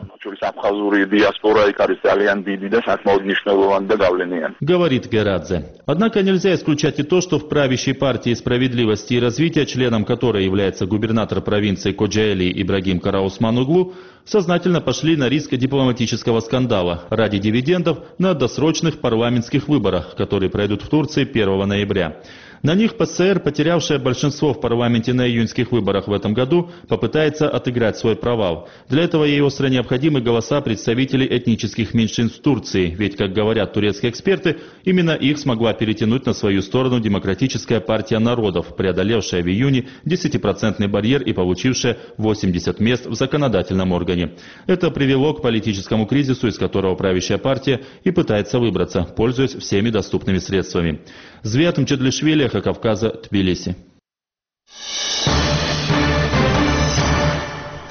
E: Говорит Герадзе. Однако нельзя исключать и то, что в правящей партии справедливости и развития, членом которой является губернатор провинции Коджаэли Ибрагим Караусман-Оглу, сознательно пошли на риск дипломатического скандала ради дивидендов на досрочных парламентских выборах, которые пройдут в Турции первого ноября. На них пэ эс эр, потерявшая большинство в парламенте на июньских выборах в этом году, попытается отыграть свой провал. Для этого ей остро необходимы голоса представителей этнических меньшинств Турции, ведь, как говорят турецкие эксперты, именно их смогла перетянуть на свою сторону Демократическая партия народов, преодолевшая в июне десятипроцентный барьер и получившая восемьдесят мест в законодательном органе. Это привело к политическому кризису, из которого правящая партия и пытается выбраться, пользуясь всеми доступными средствами. Звят Мчедлишвили, Эхо Кавказа, Тбилиси.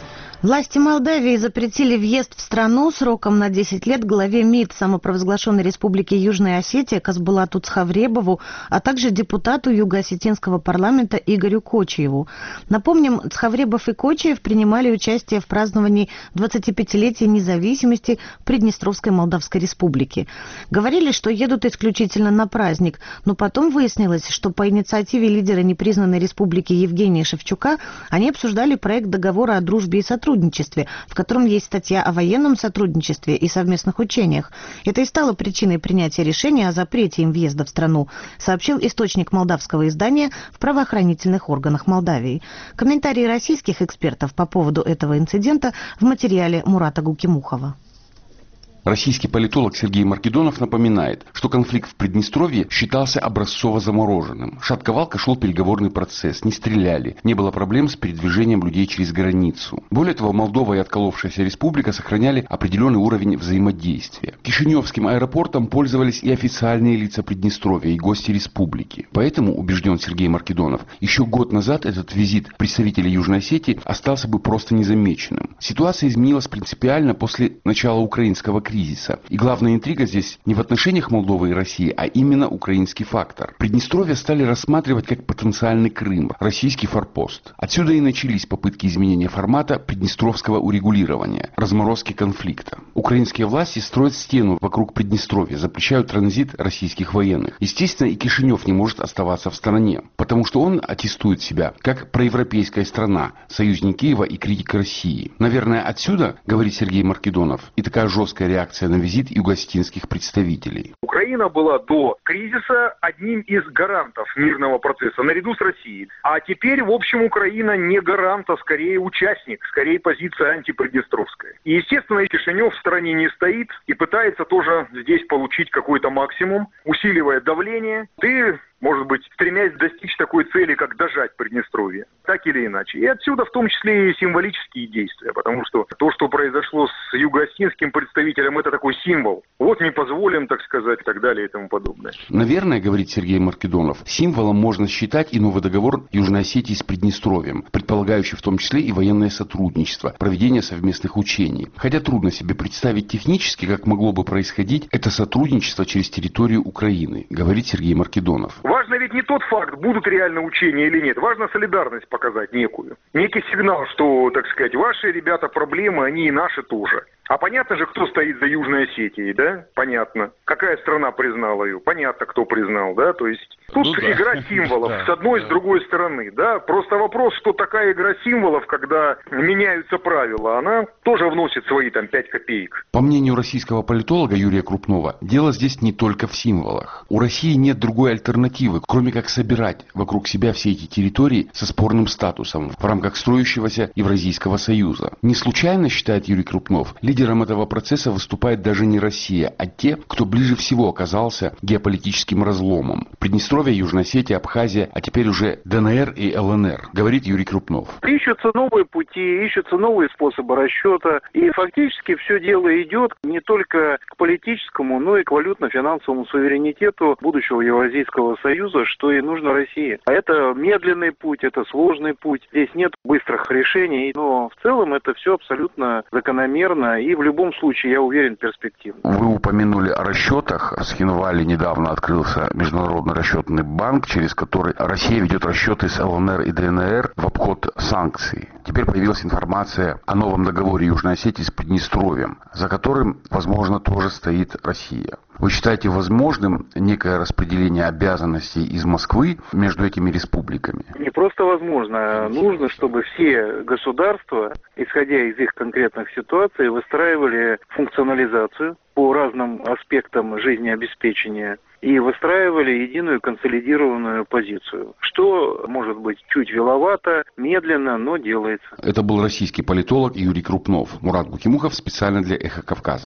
A: Власти Молдавии запретили въезд в страну сроком на десять лет главе МИД самопровозглашенной республики Южная Осетия Казбулату Цхавребову, а также депутату Юго-Осетинского парламента Игорю Кочиеву. Напомним, Цхавребов и Кочиев принимали участие в праздновании двадцатипятилетия независимости Приднестровской Молдавской Республики. Говорили, что едут исключительно на праздник, но потом выяснилось, что по инициативе лидера непризнанной республики Евгения Шевчука они обсуждали проект договора о дружбе и сотрудничестве, в котором есть статья о военном сотрудничестве и совместных учениях. Это и стало причиной принятия решения о запрете им въезда в страну, сообщил источник молдавского издания в правоохранительных органах Молдавии. Комментарии российских экспертов по поводу этого инцидента в материале Мурата Гукимухова.
P: Российский политолог Сергей Маркедонов напоминает, что конфликт в Приднестровье считался образцово замороженным. Шатко-валко шел переговорный процесс, не стреляли, не было проблем с передвижением людей через границу. Более того, Молдова и отколовшаяся республика сохраняли определенный уровень взаимодействия. Кишиневским аэропортом пользовались и официальные лица Приднестровья, и гости республики. Поэтому, убежден Сергей Маркедонов, еще год назад этот визит представителей Южной Осетии остался бы просто незамеченным. Ситуация изменилась принципиально после начала украинского кризиса. Кризиса. И главная интрига здесь не в отношениях Молдовы и России, а именно украинский фактор. Приднестровье стали рассматривать как потенциальный Крым, российский форпост. Отсюда и начались попытки изменения формата приднестровского урегулирования, разморозки конфликта. Украинские власти строят стену вокруг Приднестровья, запрещают транзит российских военных. Естественно, и Кишинев не может оставаться в стороне, потому что он аттестует себя как проевропейская страна, союзник Киева и критик России. Наверное, отсюда, говорит Сергей Маркедонов, и такая жесткая реакция на визит юго-осетинских представителей.
Q: Украина была до кризиса одним из гарантов мирного процесса, наряду с Россией. А теперь, в общем, Украина не гарант, а скорее участник, скорее позиция антиприднестровская. И, естественно, Кишинев в стороне не стоит и пытается тоже здесь получить какой-то максимум, усиливая давление. Ты... может быть, стремясь достичь такой цели, как дожать Приднестровье, так или иначе. И отсюда в том числе и символические действия, потому что то, что произошло с юго-осетинским представителем, это такой символ. Вот не позволим, так сказать, и так далее и тому подобное.
P: Наверное, говорит Сергей Маркедонов, символом можно считать и новый договор Южной Осетии с Приднестровьем, предполагающий в том числе и военное сотрудничество, проведение совместных учений. Хотя трудно себе представить технически, как могло бы происходить это сотрудничество через территорию Украины, говорит Сергей Маркедонов.
Q: Важно ведь не тот факт, будут реально учения или нет. Важно солидарность показать некую. Некий сигнал, что, так сказать, ваши ребята проблемы, они и наши тоже. А понятно же, кто стоит за Южной Осетией, да? Понятно. Какая страна признала ее? Понятно, кто признал, да? То есть тут ну, игра да. символов с одной, да. с другой стороны, да? Просто вопрос, что такая игра символов, когда меняются правила, она тоже вносит свои там пять копеек.
P: По мнению российского политолога Юрия Крупнова, дело здесь не только в символах. У России нет другой альтернативы, кроме как собирать вокруг себя все эти территории со спорным статусом в рамках строящегося Евразийского союза. Не случайно, считает Юрий Крупнов, лидером этого процесса выступает даже не Россия, а те, кто ближе всего оказался геополитическим разломом. Приднестровье, Южная Осетия, Абхазия, а теперь уже ДНР и ЛНР, говорит Юрий Крупнов.
K: Ищутся новые пути, ищутся новые способы расчета, и фактически все дело идет не только к политическому, но и к валютно-финансовому суверенитету будущего Евразийского союза, что и нужно России. А это медленный путь, это сложный путь, здесь нет быстрых решений, но в целом это все абсолютно закономерно и в любом случае, я уверен, перспективно.
P: Вы упомянули о расчетах. В Схинвале недавно открылся Международный расчетный банк, через который Россия ведет расчеты с ЛНР и ДНР в обход санкций. Теперь появилась информация о новом договоре Южной Осетии с Приднестровьем, за которым, возможно, тоже стоит Россия. Вы считаете возможным некое распределение обязанностей из Москвы между этими республиками?
K: Не просто возможно. Нужно, чтобы все государства, исходя из их конкретных ситуаций, выстраивали функционализацию по разным аспектам жизнеобеспечения и выстраивали единую консолидированную позицию, что может быть чуть веловато, медленно, но делается.
P: Это был российский политолог Юрий Крупнов. Мурат Гукимухов специально для «Эхо Кавказа».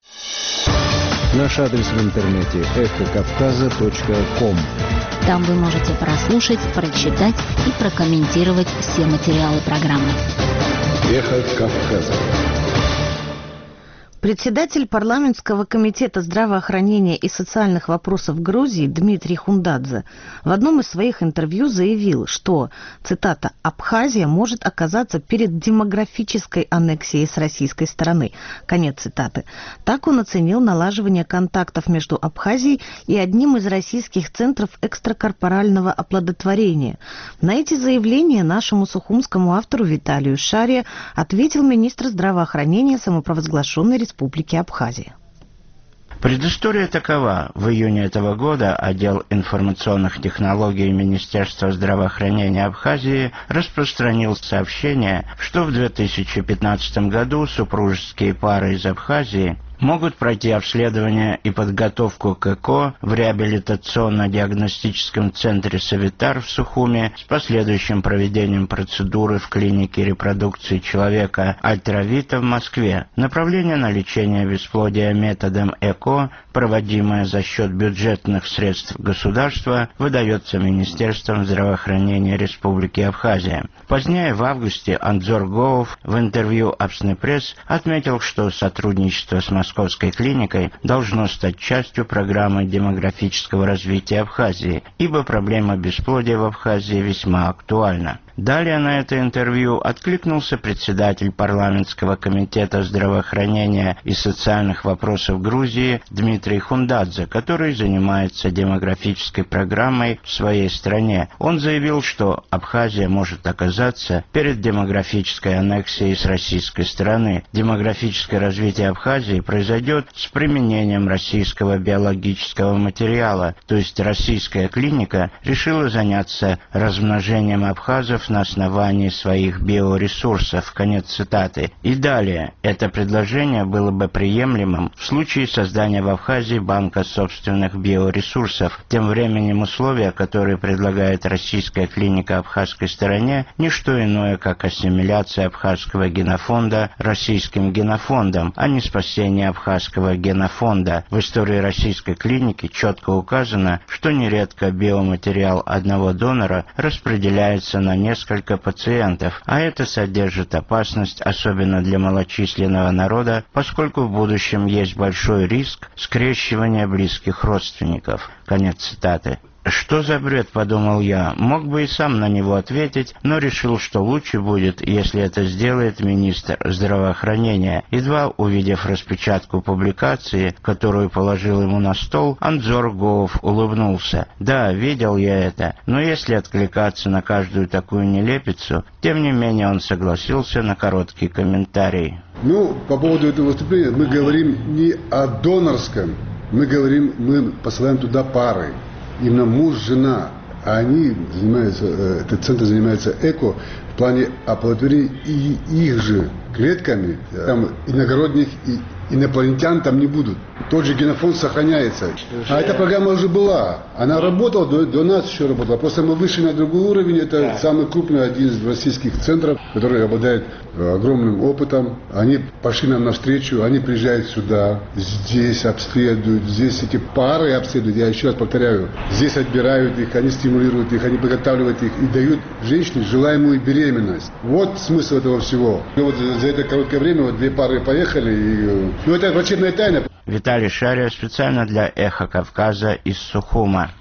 N: Наш адрес в интернете эхо кавказа точка ком.
C: Там вы можете прослушать, прочитать и прокомментировать все материалы программы.
N: Эхо Кавказа.
A: Председатель парламентского комитета здравоохранения и социальных вопросов Грузии Дмитрий Хундадзе в одном из своих интервью заявил, что, цитата, «Абхазия может оказаться перед демографической аннексией с российской стороны». Конец цитаты. Так он оценил налаживание контактов между Абхазией и одним из российских центров экстракорпорального оплодотворения. На эти заявления нашему сухумскому автору Виталию Шаре ответил министр здравоохранения самопровозглашенной Республики Абхазия.
R: Предыстория такова. В июне этого года отдел информационных технологий Министерства здравоохранения Абхазии распространил сообщение, что в две тысячи пятнадцатом году супружеские пары из Абхазии могут пройти обследование и подготовку к ЭКО в реабилитационно-диагностическом центре «Савитар» в Сухуме с последующим проведением процедуры в клинике репродукции человека «Альтравита» в Москве. Направление на лечение бесплодия методом ЭКО, проводимое за счет бюджетных средств государства, выдается Министерством здравоохранения Республики Абхазия. Позднее, в августе, Анзор Гоов в интервью «Абснепресс» отметил, что сотрудничество с Московской клиникой должно стать частью программы демографического развития Абхазии, ибо проблема бесплодия в Абхазии весьма актуальна. Далее на это интервью откликнулся председатель парламентского комитета здравоохранения и социальных вопросов Грузии Дмитрий Хундадзе, который занимается демографической программой в своей стране. Он заявил, что Абхазия может оказаться перед демографической аннексией с российской стороны. Демографическое развитие Абхазии произойдет с применением российского биологического материала, то есть российская клиника решила заняться размножением абхазов на основании своих биоресурсов. Конец цитаты. И далее. Это предложение было бы приемлемым в случае создания в Абхазии банка собственных биоресурсов. Тем временем условия, которые предлагает российская клиника абхазской стороне, не что иное, как ассимиляция абхазского генофонда российским генофондом, а не спасение абхазского генофонда. В истории российской клиники четко указано, что нередко биоматериал одного донора распределяется на несколько несколько пациентов, а это содержит опасность, особенно для малочисленного народа, поскольку в будущем есть большой риск скрещивания близких родственников. Конец цитаты. Что за бред, подумал я, мог бы и сам на него ответить, но решил, что лучше будет, если это сделает министр здравоохранения. Едва увидев распечатку публикации, которую положил ему на стол, Анзор Гоов улыбнулся. Да, видел я это, но если откликаться на каждую такую нелепицу, тем не менее он согласился на короткий комментарий.
S: Ну, по поводу этого выступления мы говорим не о донорском, мы говорим, мы посылаем туда пары. Именно муж, жена, а они занимаются, этот центр занимается эко в плане оплодотворения и их же клетками. Там иногородних и инопланетян там не будут. Тот же генофонд сохраняется. А эта программа уже была. Она работала, до, до нас еще работала. Просто мы вышли на другой уровень. Это да. Самый крупный, один из российских центров, который обладает огромным опытом. Они пошли нам навстречу, они приезжают сюда, здесь обследуют, здесь эти пары обследуют. Я еще раз повторяю, здесь отбирают их, они стимулируют их, они подготавливают их и дают женщине желаемую беременность. Вот смысл этого всего. И вот за, за это короткое время вот две пары поехали. И, ну, это врачебная тайна.
R: Виталий Шария специально для «Эхо Кавказа» из Сухума.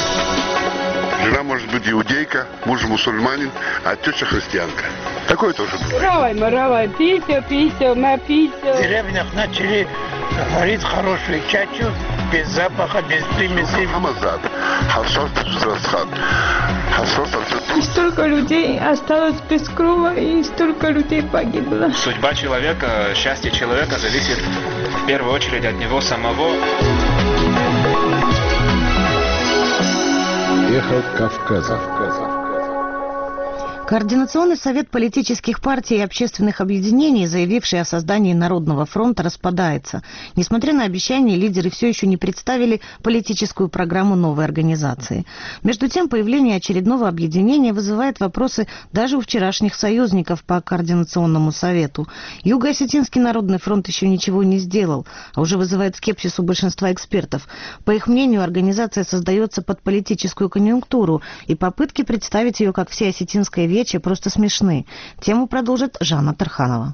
T: Жена может быть иудейка, муж мусульманин, а теща христианка. Такое тоже бывает.
U: Равай, маравай, пися, пися, на пися.
V: В деревнях начали варить хорошую чачу, без запаха, без примесей.
U: И столько людей осталось без крова, и столько людей погибло.
W: Судьба человека, счастье человека зависит в первую очередь от него самого.
N: Эхо Кавказа.
A: Координационный совет политических партий и общественных объединений, заявивший о создании Народного фронта, распадается. Несмотря на обещания, лидеры все еще не представили политическую программу новой организации. Между тем, появление очередного объединения вызывает вопросы даже у вчерашних союзников по Координационному совету. Юго-Осетинский Народный фронт еще ничего не сделал, а уже вызывает скепсис у большинства экспертов. По их мнению, организация создается под политическую конъюнктуру, и попытки представить ее как всеосетинское вече просто смешны. Тему продолжит Жанна Тарханова.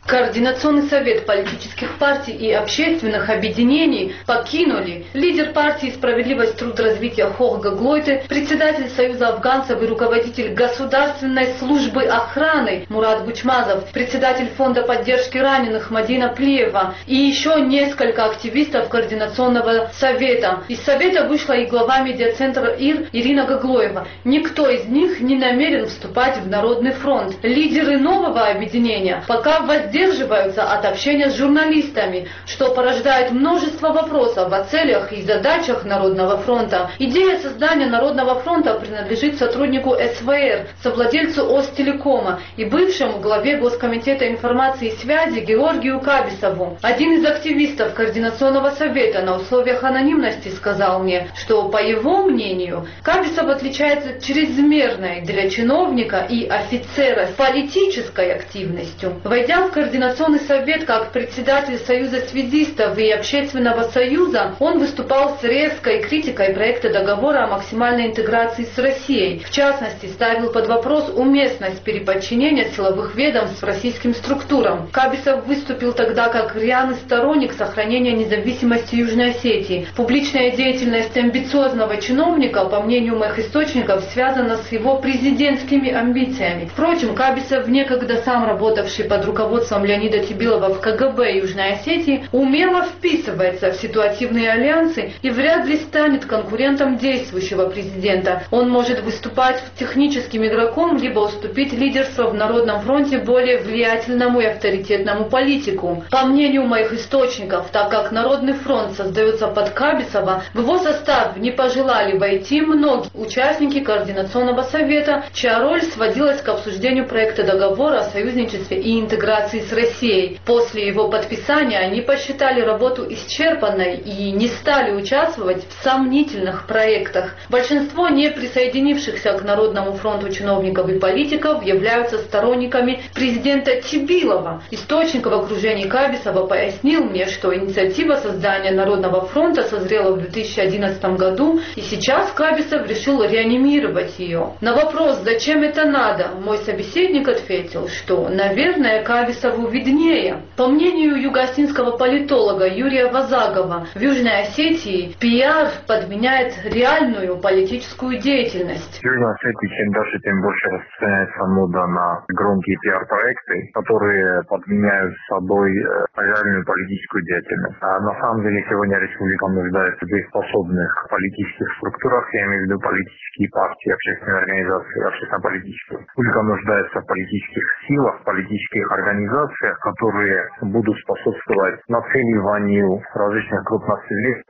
H: Координационный совет политических партий и общественных объединений покинули лидер партии «Справедливость, труд, развитие» Хохга Глойте, председатель Союза афганцев и руководитель государственной службы охраны Мурат Бучмазов, председатель фонда поддержки раненых Мадина Плеева и еще несколько активистов Координационного совета. Из совета вышла и глава медиацентра ИР Ирина Гаглоева. Никто из них не намерен вступать в Народный фронт. Лидеры нового объединения пока воздерживаются от общения с журналистами, что порождает множество вопросов о целях и задачах Народного фронта. Идея создания Народного фронта принадлежит сотруднику эс вэ эр, совладельцу Остелекома и бывшему главе Госкомитета информации и связи Георгию Кабисову. Один из активистов Координационного совета на условиях анонимности сказал мне, что, по его мнению, Кабисов отличается чрезмерной для чиновника и офицера политической активностью. Войдя в Координационный совет как председатель Союза связистов и Общественного союза, он выступал с резкой критикой проекта договора о максимальной интеграции с Россией. В частности, ставил под вопрос уместность переподчинения силовых ведомств российским структурам. Кабисов выступил тогда как рьяный сторонник сохранения независимости Южной Осетии. Публичная деятельность амбициозного чиновника, по мнению моих источников, связана с его президентскими амбициями. Впрочем, Кабисов, некогда сам работавший под руководством Леонида Тибилова в ка гэ бэ Южной Осетии, умело вписывается в ситуативные альянсы и вряд ли станет конкурентом действующего президента. Он может выступать техническим игроком, либо уступить лидерство в Народном фронте более влиятельному и авторитетному политику. По мнению моих источников, так как Народный фронт создается под Кабисова, в его состав не пожелали войти многие участники Координационного совета, чья роль сводилась к обсуждению проекта договора о союзничестве и интеграции с Россией. После его подписания они посчитали работу исчерпанной и не стали участвовать в сомнительных проектах. Большинство не присоединившихся к Народному фронту чиновников и политиков являются сторонниками президента Тибилова. Источник в окружении Кабисова пояснил мне, что инициатива создания Народного фронта созрела в две тысячи одиннадцатом году, и сейчас Кабисов решил реанимировать ее. На вопрос, зачем это надо, мой собеседник ответил, что, наверное, Кабисову виднее. По мнению юго-осетинского политолога Юрия Вазагова, в Южной Осетии пиар подменяет реальную политическую деятельность.
D: В Южной Осетии чем дальше, тем больше распространяется мода на громкие пиар-проекты, которые подменяют собой реальную политическую деятельность. А на самом деле сегодня республика нуждается в дееспособных политических структурах, я имею в виду политические партии, общественные организации, общественно-политические. Республика нуждается в политических силах, политических организациях, которые будут способствовать нацеливанию различных групп населения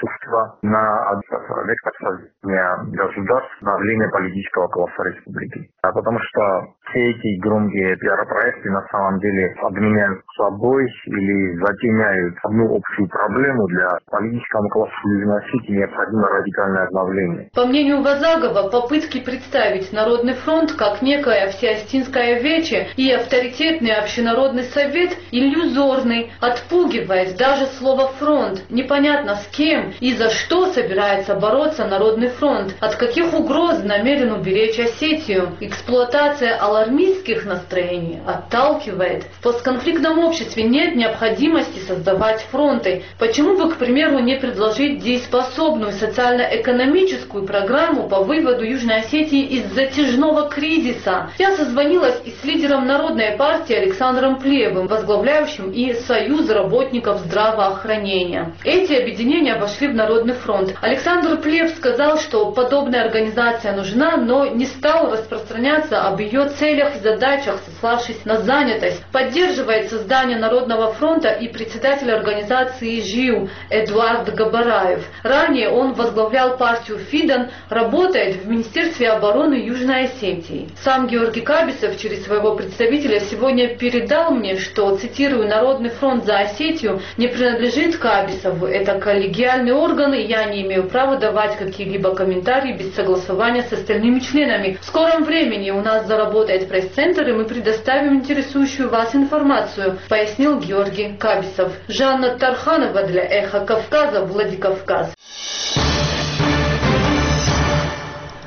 D: на вектор создания государств, давления политического класса республики. А потому что все эти громкие пиар-проекты на самом деле подменяют собой или затеняют одну общую проблему. Для политического класса Южной Осетии необходимо радикальное обновление.
H: По мнению Вазагова, попытки представить Народный фронт как некое всеосетинское вече и авторитетный общенародный совет иллюзорный, отпугивает даже слово «фронт». Непонятно с кем и за что собирается бороться Народный фронт, от каких угроз намерен уберечь Осетию. Эксплуатация алармистских настроений отталкивает. В постконфликтном обществе нет необходимости создавать фронты. Почему бы, к примеру, не предложить дееспособную социально-экономическую программу по выводу Южной Осетии из затяжного кризиса? Я созвонилась и с лидером Народной партии Александром Плеевым, возглавляющим и Союз работников здравоохранения. Эти объединения вошли в Народный фронт. Александр Плеев сказал, что подобная организация нужна, но не стал распространяться об ее целях и задачах, сославшись на занятость. Поддерживает создание Народного фронта и председатель организации ЖИУ Эдуард Габараев. Ранее он возглавлял партию Фидан, работает в Министерстве обороны Южной Осетии. Сам Георгий Кабисов через своего представителя сегодня передал мне, что, цитирую, «Народный фронт за Осетию не принадлежит Кабисову. Это коллегиальный орган, и я не имею права давать какие-либо комментарии без согласования с остальными членами. В скором времени у нас заработает пресс-центр, и мы предоставим интересующую вас информацию», пояснил Георгий Кабисов. Жанна Тарханова для «Эхо Кавказа», Владикавказ.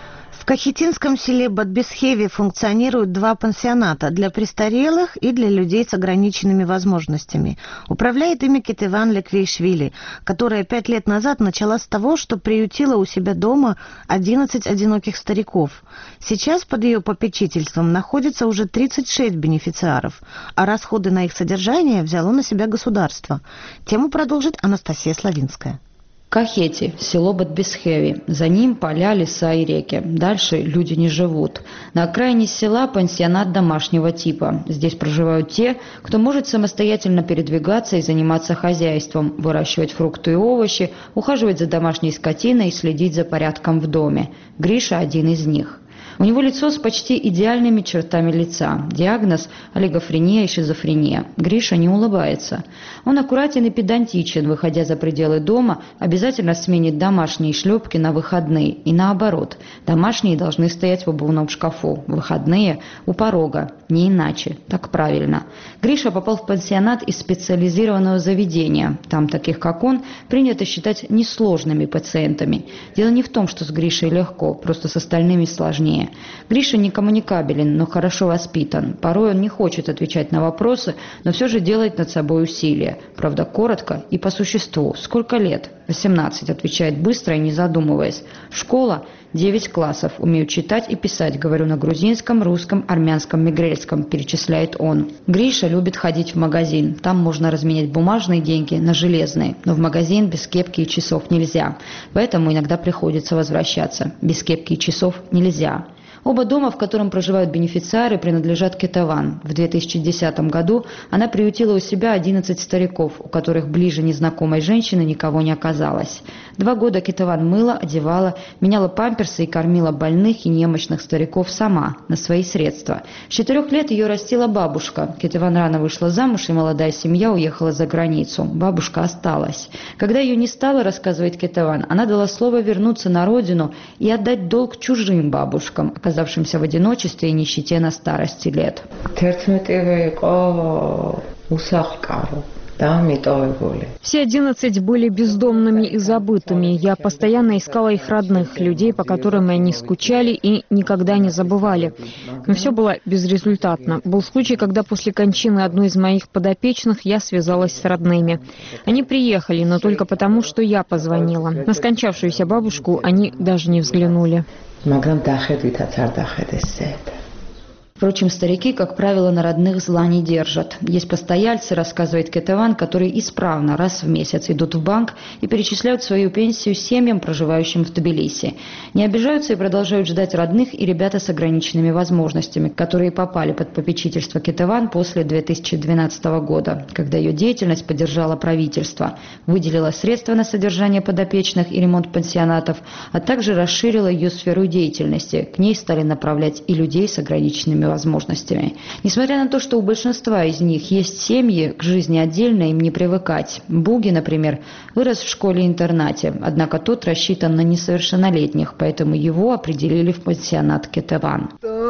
A: В Кахетинском селе Бадбесхеви функционируют два пансионата для престарелых и для людей с ограниченными возможностями. Управляет ими Кетеван Леквейшвили, которая пять лет назад начала с того, что приютила у себя дома одиннадцать одиноких стариков. Сейчас под ее попечительством находится уже тридцать шесть бенефициаров, а расходы на их содержание взяло на себя государство. Тему продолжит Анастасия Славинская.
F: Кахети, село Бадбесхеви. За ним поля, леса и реки. Дальше люди не живут. На окраине села пансионат домашнего типа. Здесь проживают те, кто может самостоятельно передвигаться и заниматься хозяйством, выращивать фрукты и овощи, ухаживать за домашней скотиной и следить за порядком в доме. Гриша один из них. У него лицо с почти идеальными чертами лица. Диагноз – олигофрения и шизофрения. Гриша не улыбается. Он аккуратен и педантичен, выходя за пределы дома, обязательно сменит домашние шлепки на выходные. И наоборот, домашние должны стоять в обувном шкафу, выходные – у порога. Не иначе. Так правильно. Гриша попал в пансионат из специализированного заведения. Там таких, как он, принято считать несложными пациентами. Дело не в том, что с Гришей легко, просто с остальными сложнее. Гриша не коммуникабелен, но хорошо воспитан. Порой он не хочет отвечать на вопросы, но все же делает над собой усилия. Правда, коротко и по существу. Сколько лет? восемнадцать, отвечает быстро и не задумываясь. Школа? девять классов. Умею читать и писать, говорю на грузинском, русском, армянском, мигрельском, перечисляет он. Гриша любит ходить в магазин. Там можно разменять бумажные деньги на железные. Но в магазин без кепки и часов нельзя. Поэтому иногда приходится возвращаться. Без кепки и часов нельзя. Оба дома, в котором проживают бенефициары, принадлежат Кетеван. В две тысячи десятом году она приютила у себя одиннадцать стариков, у которых ближе незнакомой женщины никого не оказалось. Два года Кетеван мыла, одевала, меняла памперсы и кормила больных и немощных стариков сама, на свои средства. С четырех лет ее растила бабушка. Кетеван рано вышла замуж, и молодая семья уехала за границу. Бабушка осталась. Когда ее не стало, рассказывает Кетеван, она дала слово вернуться на родину и отдать долг чужим бабушкам, оказавшимся в одиночестве и нищете на старости лет.
U: Все одиннадцать были бездомными и забытыми. Я постоянно искала их родных, людей, по которым они скучали и никогда не забывали. Но все было безрезультатно. Был случай, когда после кончины одной из моих подопечных я связалась с родными. Они приехали, но только потому, что я позвонила. На скончавшуюся бабушку они даже не взглянули.
F: Впрочем, старики, как правило, на родных зла не держат. Есть постояльцы, рассказывает Кетеван, которые исправно раз в месяц идут в банк и перечисляют свою пенсию семьям, проживающим в Тбилиси. Не обижаются и продолжают ждать родных и ребята с ограниченными возможностями, которые попали под попечительство Кетеван после две тысячи двенадцатого года, когда ее деятельность поддержала правительство, выделила средства на содержание подопечных и ремонт пансионатов, а также расширила ее сферу деятельности. К ней стали направлять и людей с ограниченными возможностями. Несмотря на то, что у большинства из них есть семьи, к жизни отдельно им не привыкать. Буги, например, вырос в школе-интернате, однако тот рассчитан на несовершеннолетних, поэтому его определили в пансионат Кетеван.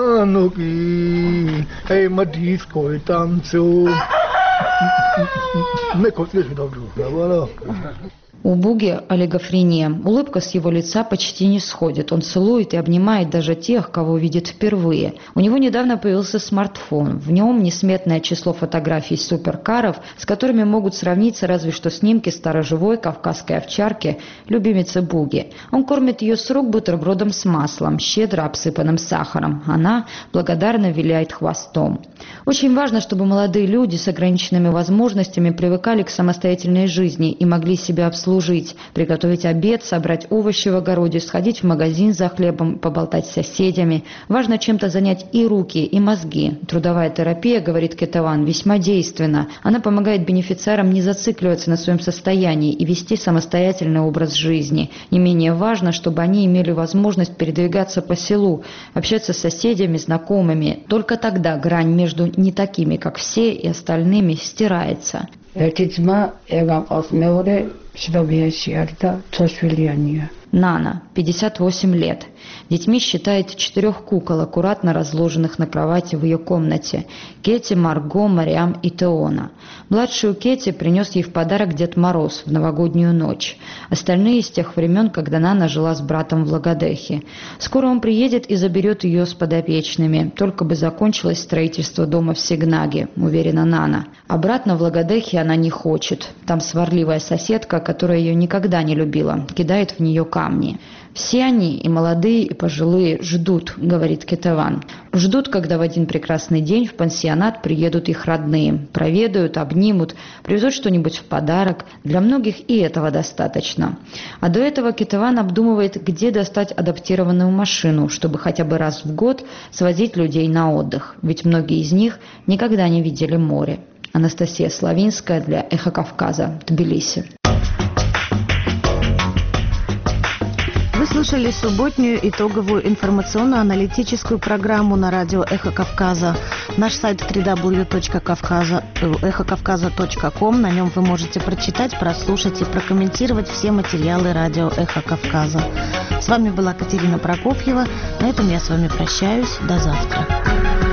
F: У Буги олигофрения. Улыбка с его лица почти не сходит. Он целует и обнимает даже тех, кого видит впервые. У него недавно появился смартфон. В нем несметное число фотографий суперкаров, с которыми могут сравниться разве что снимки староживой кавказской овчарки, любимицы Буги. Он кормит ее с рук бутербродом с маслом, щедро обсыпанным сахаром. Она благодарно виляет хвостом. Очень важно, чтобы молодые люди с ограниченными возможностями привыкали к самостоятельной жизни и могли себя обслуживать. Служить, приготовить обед, собрать овощи в огороде, сходить в магазин за хлебом, поболтать с соседями. Важно чем-то занять и руки, и мозги. Трудовая терапия, говорит Кетеван, весьма действенна. Она помогает бенефициарам не зацикливаться на своем состоянии и вести самостоятельный образ жизни. Не менее важно, чтобы они имели возможность передвигаться по селу, общаться с соседями, знакомыми. Только тогда грань между не такими, как все, и остальными стирается. Нана, пятьдесят восемь лет. Детьми считает четырех кукол, аккуратно разложенных на кровати в ее комнате – Кетти, Марго, Мариам и Теона. Младшую Кетти принес ей в подарок Дед Мороз в новогоднюю ночь. Остальные с тех времен, когда Нана жила с братом в Лагодехе. Скоро он приедет и заберет ее с подопечными, только бы закончилось строительство дома в Сигнаге, уверена Нана. Обратно в Лагодехе она не хочет. Там сварливая соседка, которая ее никогда не любила, кидает в нее камни. «Все они, и молодые, и пожилые, ждут», — говорит Кетеван. Ждут, когда в один прекрасный день в пансионат приедут их родные, проведают, обнимут, привезут что-нибудь в подарок. Для многих и этого достаточно. А до этого Кетеван обдумывает, где достать адаптированную машину, чтобы хотя бы раз в год свозить людей на отдых, ведь многие из них никогда не видели море. Анастасия Славинская для «Эхо Кавказа», Тбилиси.
A: Вы слушали субботнюю итоговую информационно-аналитическую программу на радио «Эхо Кавказа». Наш сайт дабл ю дабл ю дабл ю точка эхо кавказа точка ком. На нем вы можете прочитать, прослушать и прокомментировать все материалы радио «Эхо Кавказа». С вами была Катерина Прокофьева. На этом я с вами прощаюсь. До завтра.